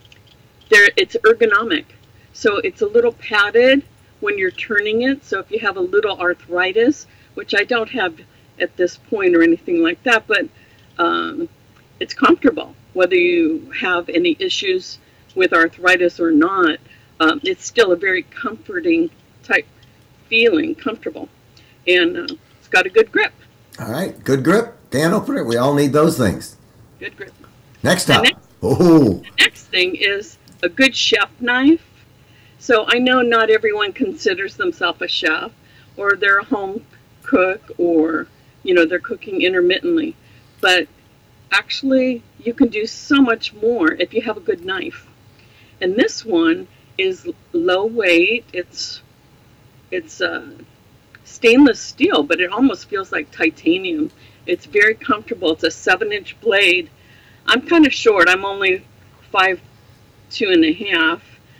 Speaker 13: there it's ergonomic. So it's a little padded when you're turning it. So if you have a little arthritis, which I don't have at this point or anything like that, but um, it's comfortable. Whether you have any issues with arthritis or not, um, it's still a very comforting type feeling, comfortable. And uh, it's got a good grip.
Speaker 12: All right, good grip, can opener. We all need those things.
Speaker 13: Good grip.
Speaker 12: Next
Speaker 13: The
Speaker 12: up.
Speaker 13: next-
Speaker 12: Oh,
Speaker 13: The next thing is a good chef knife. So I know not everyone considers themselves a chef, or they're a home cook, or, you know, they're cooking intermittently. But actually, you can do so much more if you have a good knife. And this one is low weight. It's it's uh, stainless steel, but it almost feels like titanium. It's very comfortable. It's a seven-inch blade. I'm kind of short. I'm only five, two and a half.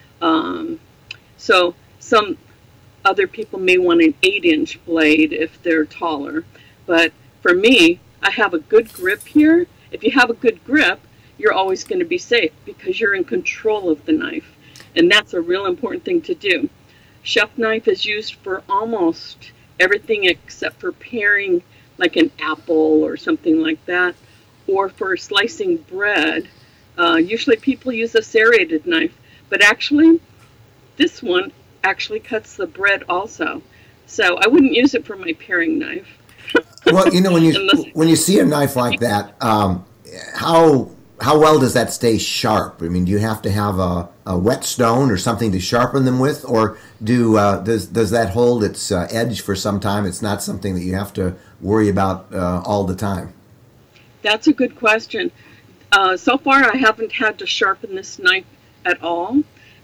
Speaker 13: Um, so some other people may want an eight-inch blade if they're taller. But for me, I have a good grip here. If you have a good grip, you're always going to be safe because you're in control of the knife. And that's a real important thing to do. Chef knife is used for almost everything except for paring like an apple or something like that, or for slicing bread. Uh, usually people use a serrated knife, but actually this one actually cuts the bread also. So I wouldn't use it for my paring knife.
Speaker 12: well, you know when you
Speaker 13: Unless-
Speaker 12: when you see a knife like that, um, how how well does that stay sharp? I mean, do you have to have a, a whetstone or something to sharpen them with, or do uh, does does that hold its uh, edge for some time? It's not something that you have to worry about uh, all the time.
Speaker 13: That's a good question. Uh, so far, I haven't had to sharpen this knife at all.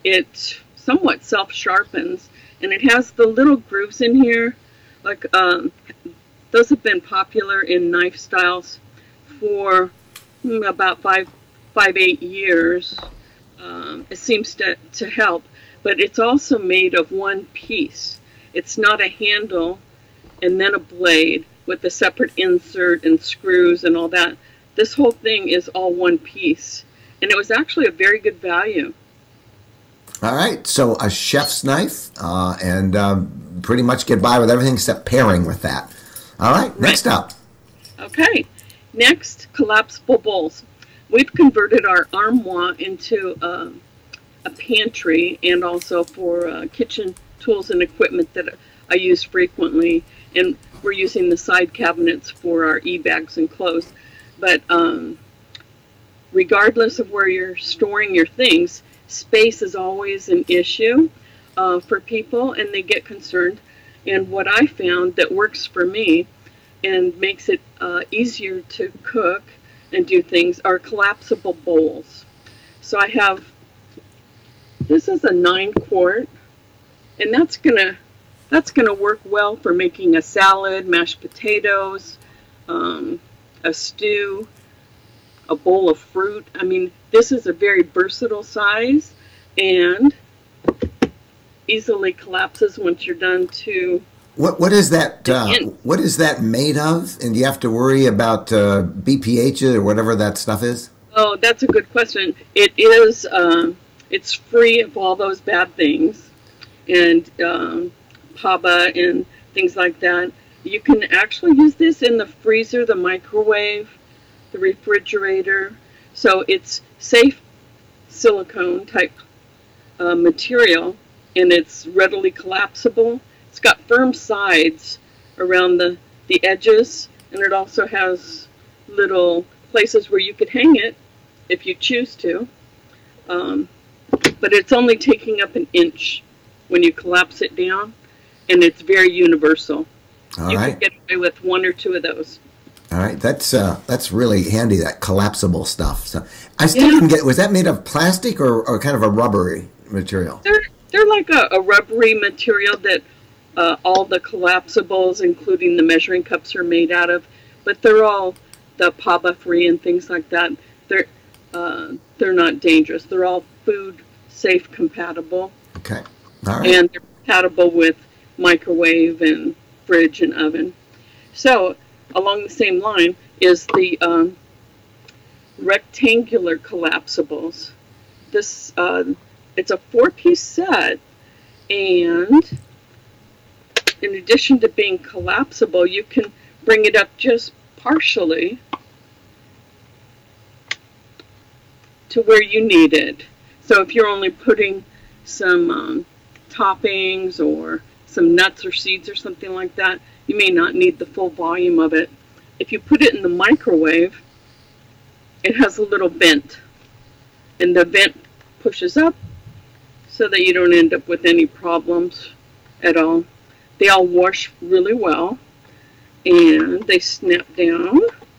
Speaker 13: It somewhat self-sharpens, and it has the little grooves in here. Like um, those have been popular in knife styles for mm, about five, five, eight years. Um, it seems to, to help, but it's also made of one piece. It's not a handle and then a blade with a separate insert and screws and all that. This whole thing is all one piece, and it was actually a very good value.
Speaker 12: All right, so a chef's knife, uh, and um, pretty much get by with everything except pairing with that. All right, next up.
Speaker 13: Okay, next, collapsible bowls. We've converted our armoire into uh, a pantry and also for uh, kitchen tools and equipment that I use frequently, and we're using the side cabinets for our e-bags and clothes. But um, regardless of where you're storing your things, space is always an issue. uh, for people, and they get concerned. And what I found that works for me and makes it uh, easier to cook and do things are collapsible bowls. So I have, this is a nine quart, and that's gonna that's gonna work well for making a salad, mashed potatoes, um, a stew, a bowl of fruit. I mean, this is a very versatile size and easily collapses once you're done to.
Speaker 12: What what is that? Uh, what is that made of? And do you have to worry about uh, B P H or whatever that stuff is?
Speaker 13: Oh, that's a good question. It is. Um, it's free of all those bad things, and um, P A B A and things like that. You can actually use this in the freezer, the microwave, the refrigerator. So it's safe silicone type uh, material, and it's readily collapsible. It's got firm sides around the, the edges, and it also has little places where you could hang it if you choose to. Um, but it's only taking up an inch when you collapse it down, and it's very universal.
Speaker 12: All
Speaker 13: you
Speaker 12: right.
Speaker 13: could get away with one or two of those.
Speaker 12: All right, that's uh, that's really handy, that collapsible stuff. So I still
Speaker 13: Yeah.
Speaker 12: didn't get, was that made of plastic or, or kind of a rubbery material?
Speaker 13: They're they're like a, a rubbery material that uh, all the collapsibles, including the measuring cups, are made out of. But they're all the P A B A free and things like that. They're uh, they're not dangerous. They're all food safe compatible,
Speaker 12: Okay, all right.
Speaker 13: and they're compatible with microwave and fridge and oven. So along the same line is the um, rectangular collapsibles. This uh, it's a four-piece set, and in addition to being collapsible, you can bring it up just partially to where you need it. So if you're only putting some um, toppings or some nuts or seeds or something like that, you may not need the full volume of it. If you put it in the microwave, it has a little vent, and the vent pushes up so that you don't end up with any problems at all. They all wash really well, and they snap down,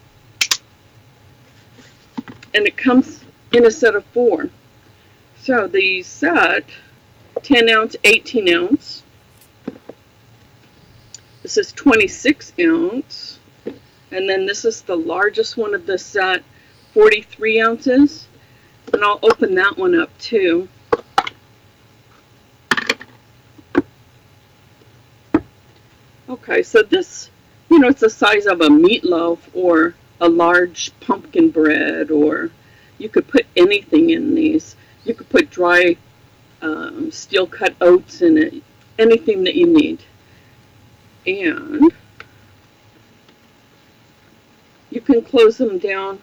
Speaker 13: and it comes in a set of four. So the set, ten ounce, eighteen ounce. This is twenty-six ounce, and then this is the largest one of the set, forty-three ounces, and I'll open that one up too. Okay, so this, you know, it's the size of a meatloaf or a large pumpkin bread, or you could put anything in these. You could put dry um, steel-cut oats in it, anything that you need. And you can close them down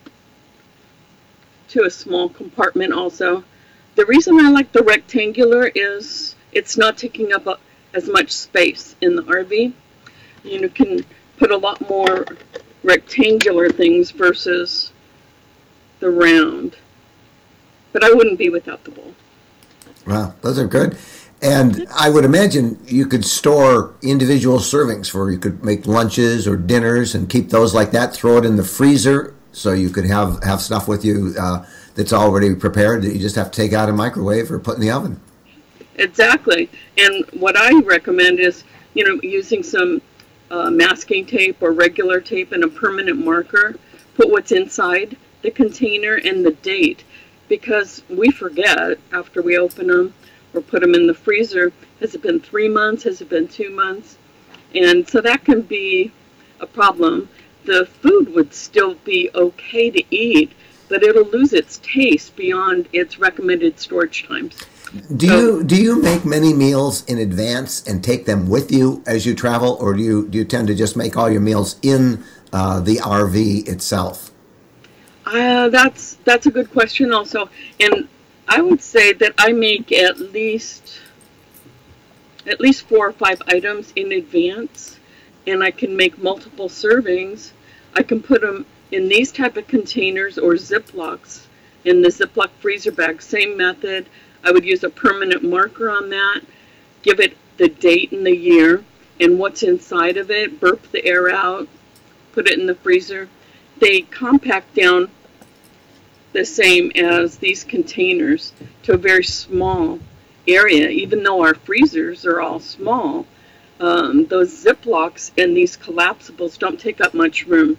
Speaker 13: to a small compartment also. The reason I like the rectangular is it's not taking up a, as much space in the R V. You can put a lot more rectangular things versus the round. But I wouldn't be without the bowl.
Speaker 12: Wow, those are good. And I would imagine you could store individual servings for, you could make lunches or dinners and keep those like that, throw it in the freezer so you could have, have stuff with you uh, that's already prepared that you just have to take out of the microwave or put in the oven.
Speaker 13: Exactly. And what I recommend is, you know, using some uh, masking tape or regular tape and a permanent marker, put what's inside the container and the date, because we forget after we open them or put them in the freezer. Has it been three months? Has it been two months? And so that can be a problem. The food would still be okay to eat, but it'll lose its taste beyond its recommended storage times.
Speaker 12: Do you do you make many meals in advance and take them with you as you travel, or do you do you tend to just make all your meals in uh, the R V itself?
Speaker 13: Uh, that's that's a good question also, and I would say that I make at least at least four or five items in advance, and I can make multiple servings. I can put them in these type of containers or Ziplocs in the Ziploc freezer bag. Same method. I would use a permanent marker on that, give it the date and the year and what's inside of it, burp the air out, put it in the freezer. They compact down the same as these containers to a very small area, even though our freezers are all small. Um, those Ziplocs and these collapsibles don't take up much room.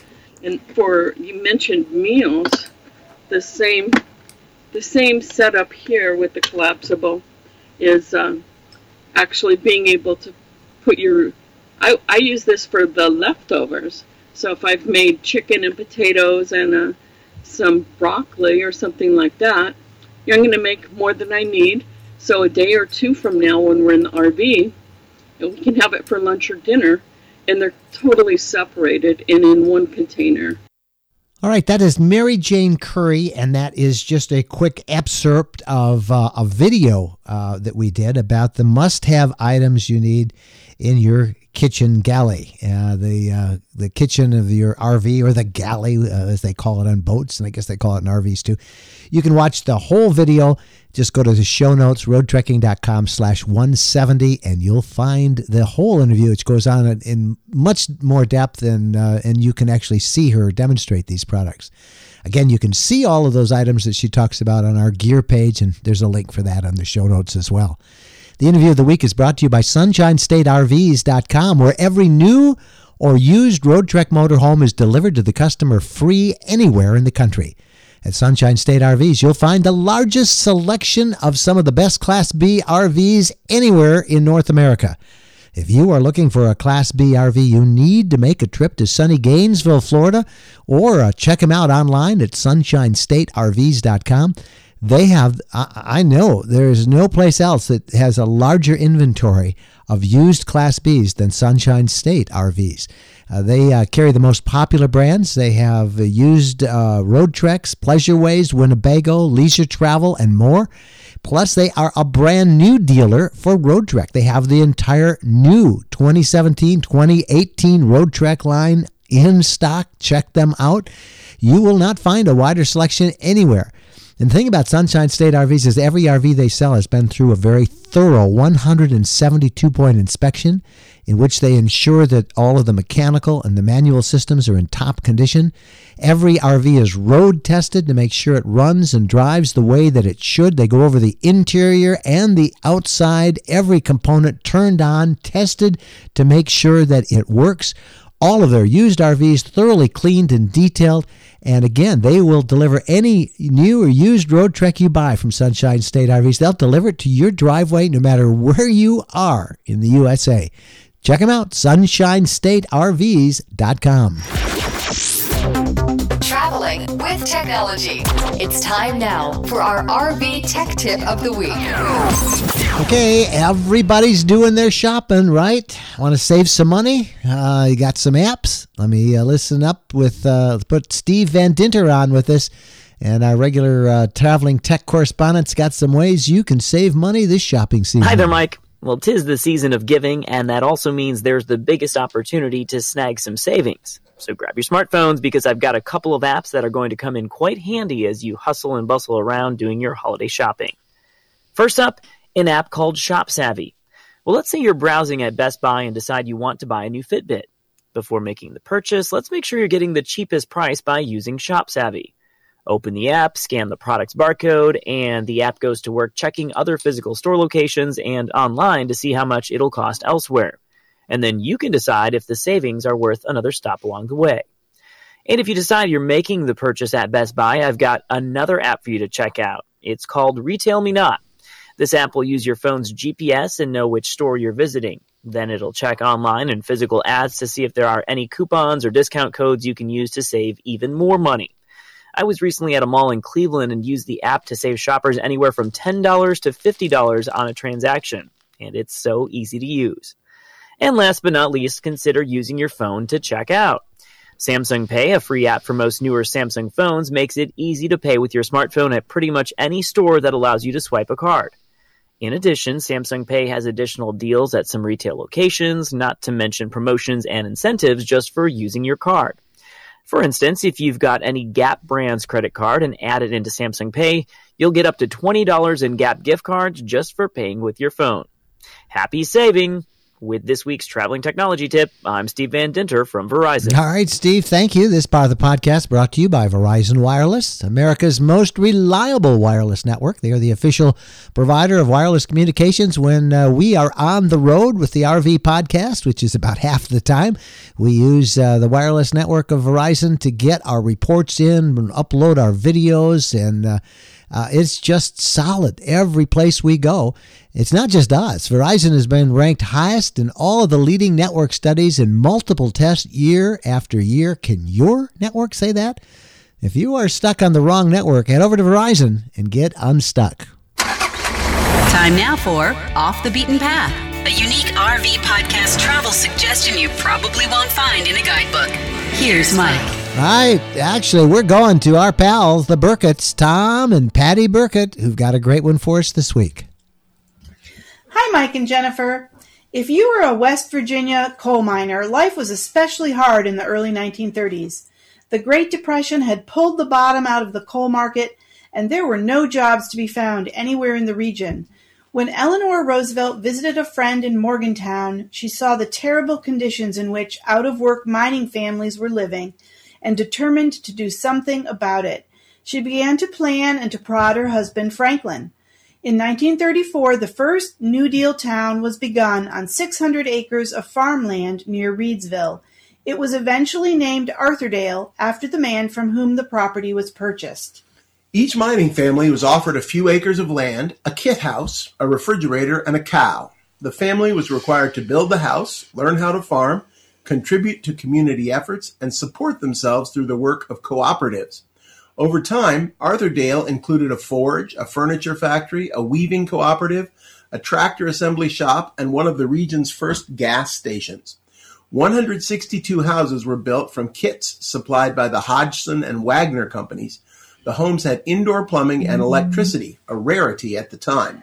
Speaker 13: And for, you mentioned meals, the same the same setup here with the collapsible is uh, actually being able to put your, I, I use this for the leftovers. So if I've made chicken and potatoes and uh, some broccoli or something like that, I'm going to make more than I need. So a day or two from now when we're in the R V, we can have it for lunch or dinner, and they're totally separated and in one container.
Speaker 1: All right, that is Mary Jane Curry, and that is just a quick excerpt of uh, a video uh, that we did about the must-have items you need in your kitchen galley, uh, the uh, the kitchen of your R V, or the galley, uh, as they call it on boats, and I guess they call it in R Vs too. You can watch the whole video. Just go to the show notes, roadtrekking.com slash 170, and you'll find the whole interview, which goes on in, in much more depth, and, uh, and you can actually see her demonstrate these products. Again, you can see all of those items that she talks about on our gear page, and there's a link for that on the show notes as well. The interview of the week is brought to you by sunshine state R Vs dot com, where every new or used Road Trek motorhome is delivered to the customer free anywhere in the country. At Sunshine State R Vs, you'll find the largest selection of some of the best Class B R Vs anywhere in North America. If you are looking for a Class B R V, you need to make a trip to sunny Gainesville, Florida, or uh, check them out online at sunshine state R Vs dot com. They have, I, I know, there is no place else that has a larger inventory of used Class Bs than Sunshine State R Vs. Uh, they uh, carry the most popular brands. They have uh, used uh, Road Treks, Pleasureways, Winnebago, Leisure Travel, and more. Plus, they are a brand new dealer for Road Trek. They have the entire new twenty seventeen twenty eighteen Road Trek line in stock. Check them out. You will not find a wider selection anywhere. And the thing about Sunshine State R Vs is every R V they sell has been through a very thorough one hundred seventy-two point inspection, in which they ensure that all of the mechanical and the manual systems are in top condition. Every R V is road tested to make sure it runs and drives the way that it should. They go over the interior and the outside, every component turned on, tested to make sure that it works. All of their used R Vs thoroughly cleaned and detailed. And again, they will deliver any new or used Road Trek you buy from Sunshine State R Vs. They'll deliver it to your driveway no matter where you are in the U S A. Check them out, sunshine state R Vs dot com.
Speaker 14: Traveling with technology. It's time now for our R V Tech Tip of the Week.
Speaker 1: Okay, everybody's doing their shopping, right? Want to save some money? Uh, you got some apps? Let me uh, listen up with, uh, put Steve Van Dinter on with us. And our regular uh, traveling tech correspondent's got some ways you can save money this shopping season.
Speaker 15: Hi there, Mike. Well, 'tis the season of giving, and that also means there's the biggest opportunity to snag some savings. So grab your smartphones, because I've got a couple of apps that are going to come in quite handy as you hustle and bustle around doing your holiday shopping. First up, an app called ShopSavvy. Well, let's say you're browsing at Best Buy and decide you want to buy a new Fitbit. Before making the purchase, let's make sure you're getting the cheapest price by using ShopSavvy. Open the app, scan the product's barcode, and the app goes to work checking other physical store locations and online to see how much it'll cost elsewhere. And then you can decide if the savings are worth another stop along the way. And if you decide you're making the purchase at Best Buy, I've got another app for you to check out. It's called Retail Me Not. This app will use your phone's G P S and know which store you're visiting. Then it'll check online and physical ads to see if there are any coupons or discount codes you can use to save even more money. I was recently at a mall in Cleveland and used the app to save shoppers anywhere from ten dollars to fifty dollars on a transaction, and it's so easy to use. And last but not least, consider using your phone to check out. Samsung Pay, a free app for most newer Samsung phones, makes it easy to pay with your smartphone at pretty much any store that allows you to swipe a card. In addition, Samsung Pay has additional deals at some retail locations, not to mention promotions and incentives just for using your card. For instance, if you've got any Gap Brands credit card and add it into Samsung Pay, you'll get up to twenty dollars in Gap gift cards just for paying with your phone. Happy saving! With this week's traveling technology tip, I'm Steve Van Dinter from Verizon.
Speaker 1: All right, Steve, thank you. This part of the podcast brought to you by Verizon Wireless, America's most reliable wireless network. They are the official provider of wireless communications when uh, we are on the road with the R V podcast, which is about half the time. We use uh, the wireless network of Verizon to get our reports in and upload our videos, and uh, Uh, it's just solid every place we go. It's not just us. Verizon has been ranked highest in all of the leading network studies in multiple tests year after year. Can your network say that? If you are stuck on the wrong network, head over to Verizon and get unstuck.
Speaker 4: Time now for Off the Beaten Path, a unique R V podcast travel suggestion you probably won't find in a guidebook. Here's Mike.
Speaker 1: All right, actually, we're going to our pals, the Burketts, Tom and Patty Burkett, who've got a great one for us this week.
Speaker 16: Hi, Mike and Jennifer. If you were a West Virginia coal miner, life was especially hard in the early nineteen thirties. The Great Depression had pulled the bottom out of the coal market, and there were no jobs to be found anywhere in the region. When Eleanor Roosevelt visited a friend in Morgantown, she saw the terrible conditions in which out-of-work mining families were living, and determined to do something about it. She began to plan and to prod her husband, Franklin. In nineteen thirty-four, the first New Deal town was begun on six hundred acres of farmland near Reedsville. It was eventually named Arthurdale after the man from whom the property was purchased.
Speaker 17: Each mining family was offered a few acres of land, a kit house, a refrigerator, and a cow. The family was required to build the house, learn how to farm, contribute to community efforts, and support themselves through the work of cooperatives. Over time, Arthurdale included a forge, a furniture factory, a weaving cooperative, a tractor assembly shop, and one of the region's first gas stations. one hundred sixty-two houses were built from kits supplied by the Hodgson and Wagner companies. The homes had indoor plumbing and electricity, a rarity at the time.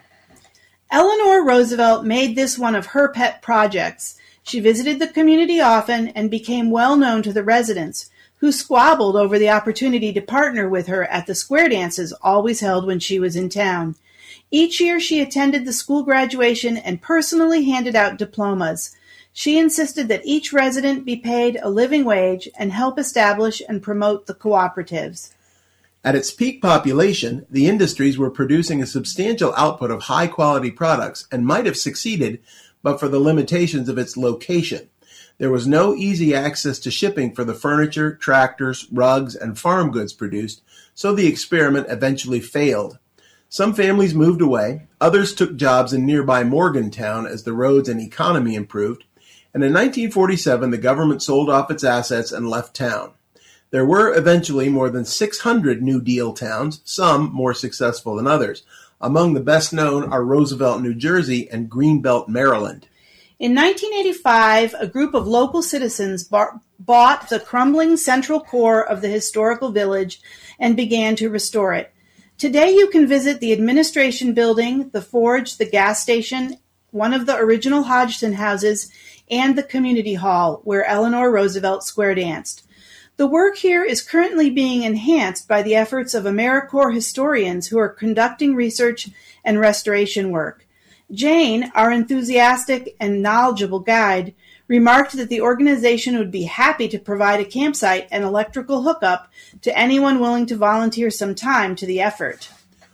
Speaker 16: Eleanor Roosevelt made this one of her pet projects. She visited the community often and became well known to the residents, who squabbled over the opportunity to partner with her at the square dances always held when she was in town. Each year she attended the school graduation and personally handed out diplomas. She insisted that each resident be paid a living wage and help establish and promote the cooperatives.
Speaker 17: At its peak population, the industries were producing a substantial output of high-quality products and might have succeeded but for the limitations of its location. There was no easy access to shipping for the furniture, tractors, rugs, and farm goods produced, so the experiment eventually failed. Some families moved away, others took jobs in nearby Morgantown as the roads and economy improved, and in nineteen forty-seven the government sold off its assets and left town. There were eventually more than six hundred New Deal towns, some more successful than others. Among the best known are Roosevelt, New Jersey, and Greenbelt, Maryland.
Speaker 16: In nineteen eighty-five, a group of local citizens bar- bought the crumbling central core of the historical village and began to restore it. Today you can visit the administration building, the forge, the gas station, one of the original Hodgson houses, and the community hall where Eleanor Roosevelt square danced. The work here is currently being enhanced by the efforts of AmeriCorps historians who are conducting research and restoration work. Jane, our enthusiastic and knowledgeable guide, remarked that the organization would be happy to provide a campsite and electrical hookup to anyone willing to volunteer some time to the effort.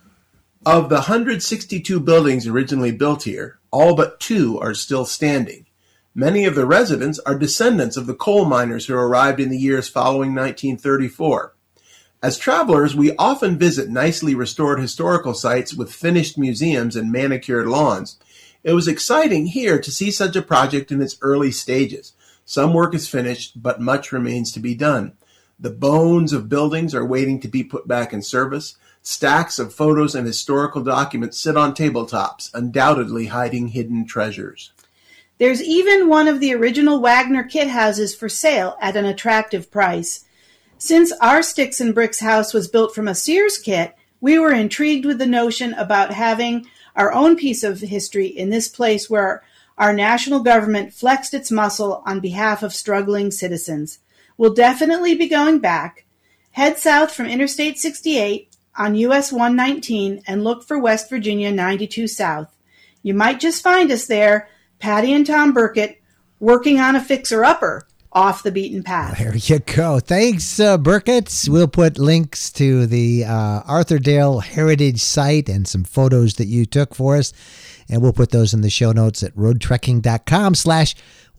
Speaker 17: Of the one hundred sixty-two buildings originally built here, all but two are still standing. Many of the residents are descendants of the coal miners who arrived in the years following nineteen thirty-four. As travelers, we often visit nicely restored historical sites with finished museums and manicured lawns. It was exciting here to see such a project in its early stages. Some work is finished, but much remains to be done. The bones of buildings are waiting to be put back in service. Stacks of photos and historical documents sit on tabletops, undoubtedly hiding hidden treasures.
Speaker 16: There's even one of the original Wagner kit houses for sale at an attractive price. Since our Sticks and Bricks house was built from a Sears kit, we were intrigued with the notion about having our own piece of history in this place where our national government flexed its muscle on behalf of struggling citizens. We'll definitely be going back. Head south from Interstate sixty-eight on U S one nineteen and look for West Virginia ninety-two South. You might just find us there, Patty and Tom Burkett, working on a fixer-upper off the beaten path.
Speaker 1: There you go. Thanks, uh, Burkett. We'll put links to the uh, Arthur Dale Heritage Site and some photos that you took for us, and we'll put those in the show notes at roadtrekking.com slash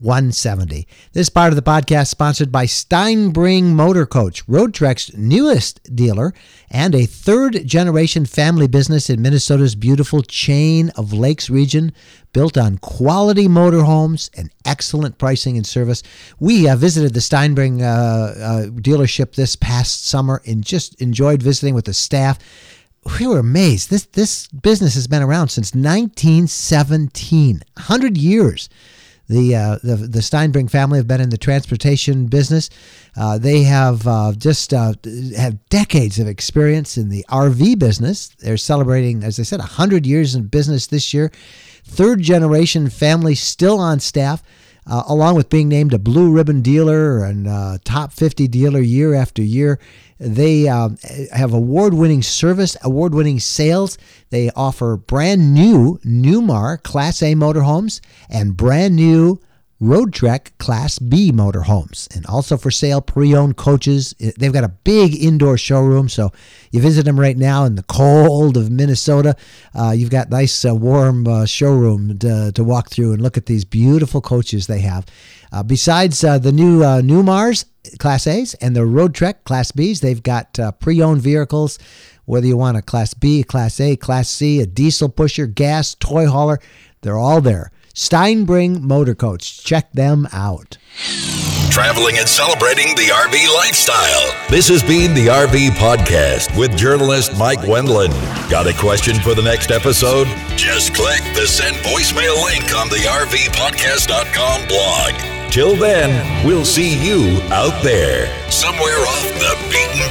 Speaker 1: 170. This part of the podcast sponsored by Steinbring Motor Coach, Roadtrek's newest dealer and a third-generation family business in Minnesota's beautiful Chain of Lakes region, built on quality motorhomes and excellent pricing and service. We uh, visited the Steinbring uh, uh, dealership this past summer and just enjoyed visiting with the staff. We were amazed. This this business has been around since nineteen seventeen, one hundred years. The, uh, the the Steinbring family have been in the transportation business. Uh, they have uh, just uh, have decades of experience in the R V business. They're celebrating, as I said, one hundred years in business this year. Third generation family still on staff, uh, along with being named a Blue Ribbon dealer and uh, top fifty dealer year after year. They uh, have award-winning service, award-winning sales. They offer brand new Newmar Class A motorhomes and brand new Roadtrek Class B motorhomes, and also for sale pre-owned coaches. They've got a big indoor showroom, so you visit them right now in the cold of Minnesota. Uh, you've got nice uh, warm uh, showroom to, to walk through and look at these beautiful coaches they have. Uh, besides uh, the new uh, Newmars Class A's and the Roadtrek Class B's, they've got uh, pre-owned vehicles, whether you want a Class B, Class A, Class C, a diesel pusher, gas, toy hauler, they're all there. Steinbring Motor Coach. Check them out.
Speaker 2: Traveling and celebrating the R V lifestyle. This has been the R V Podcast with journalist Mike Wendland. Got a question for the next episode? Just click the send voicemail link on the R V podcast dot com blog. Till then, we'll see you out there, somewhere off the beaten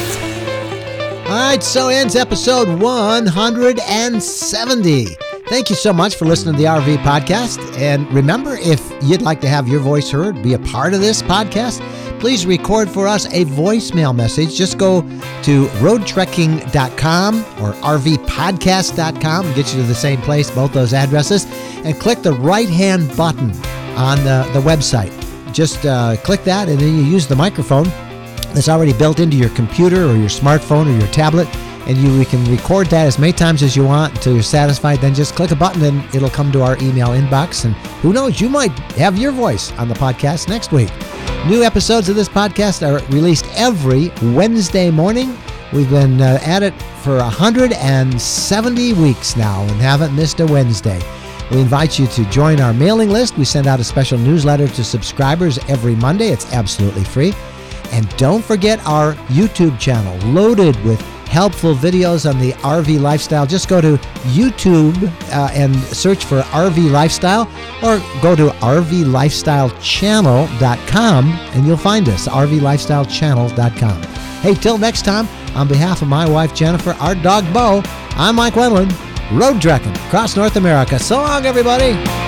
Speaker 2: path.
Speaker 1: All right, so ends episode one hundred seventy. Thank you so much for listening to the R V Podcast. And remember, if you'd like to have your voice heard, be a part of this podcast, please record for us a voicemail message. Just go to roadtrekking dot com or R V podcast dot com and get you to the same place, both those addresses, and click the right-hand button on the, the website. Just uh, click that, and then you use the microphone that's already built into your computer or your smartphone or your tablet, and you we can record that as many times as you want until you're satisfied. Then just click a button and it'll come to our email inbox, and who knows, you might have your voice on the podcast next week. New episodes of this podcast are released every Wednesday morning. We've been uh, at it for one hundred seventy weeks now and haven't missed a Wednesday. We invite you to join our mailing list. We send out a special newsletter to subscribers every Monday. It's absolutely free. And don't forget our YouTube channel, loaded with helpful videos on the R V lifestyle. Just go to YouTube uh, and search for R V Lifestyle, or go to R V lifestyle channel dot com and you'll find us, R V lifestyle channel dot com. Hey, till next time, on behalf of my wife Jennifer, our dog Bo, I'm Mike Wendland, road trekking across North America. So long, everybody.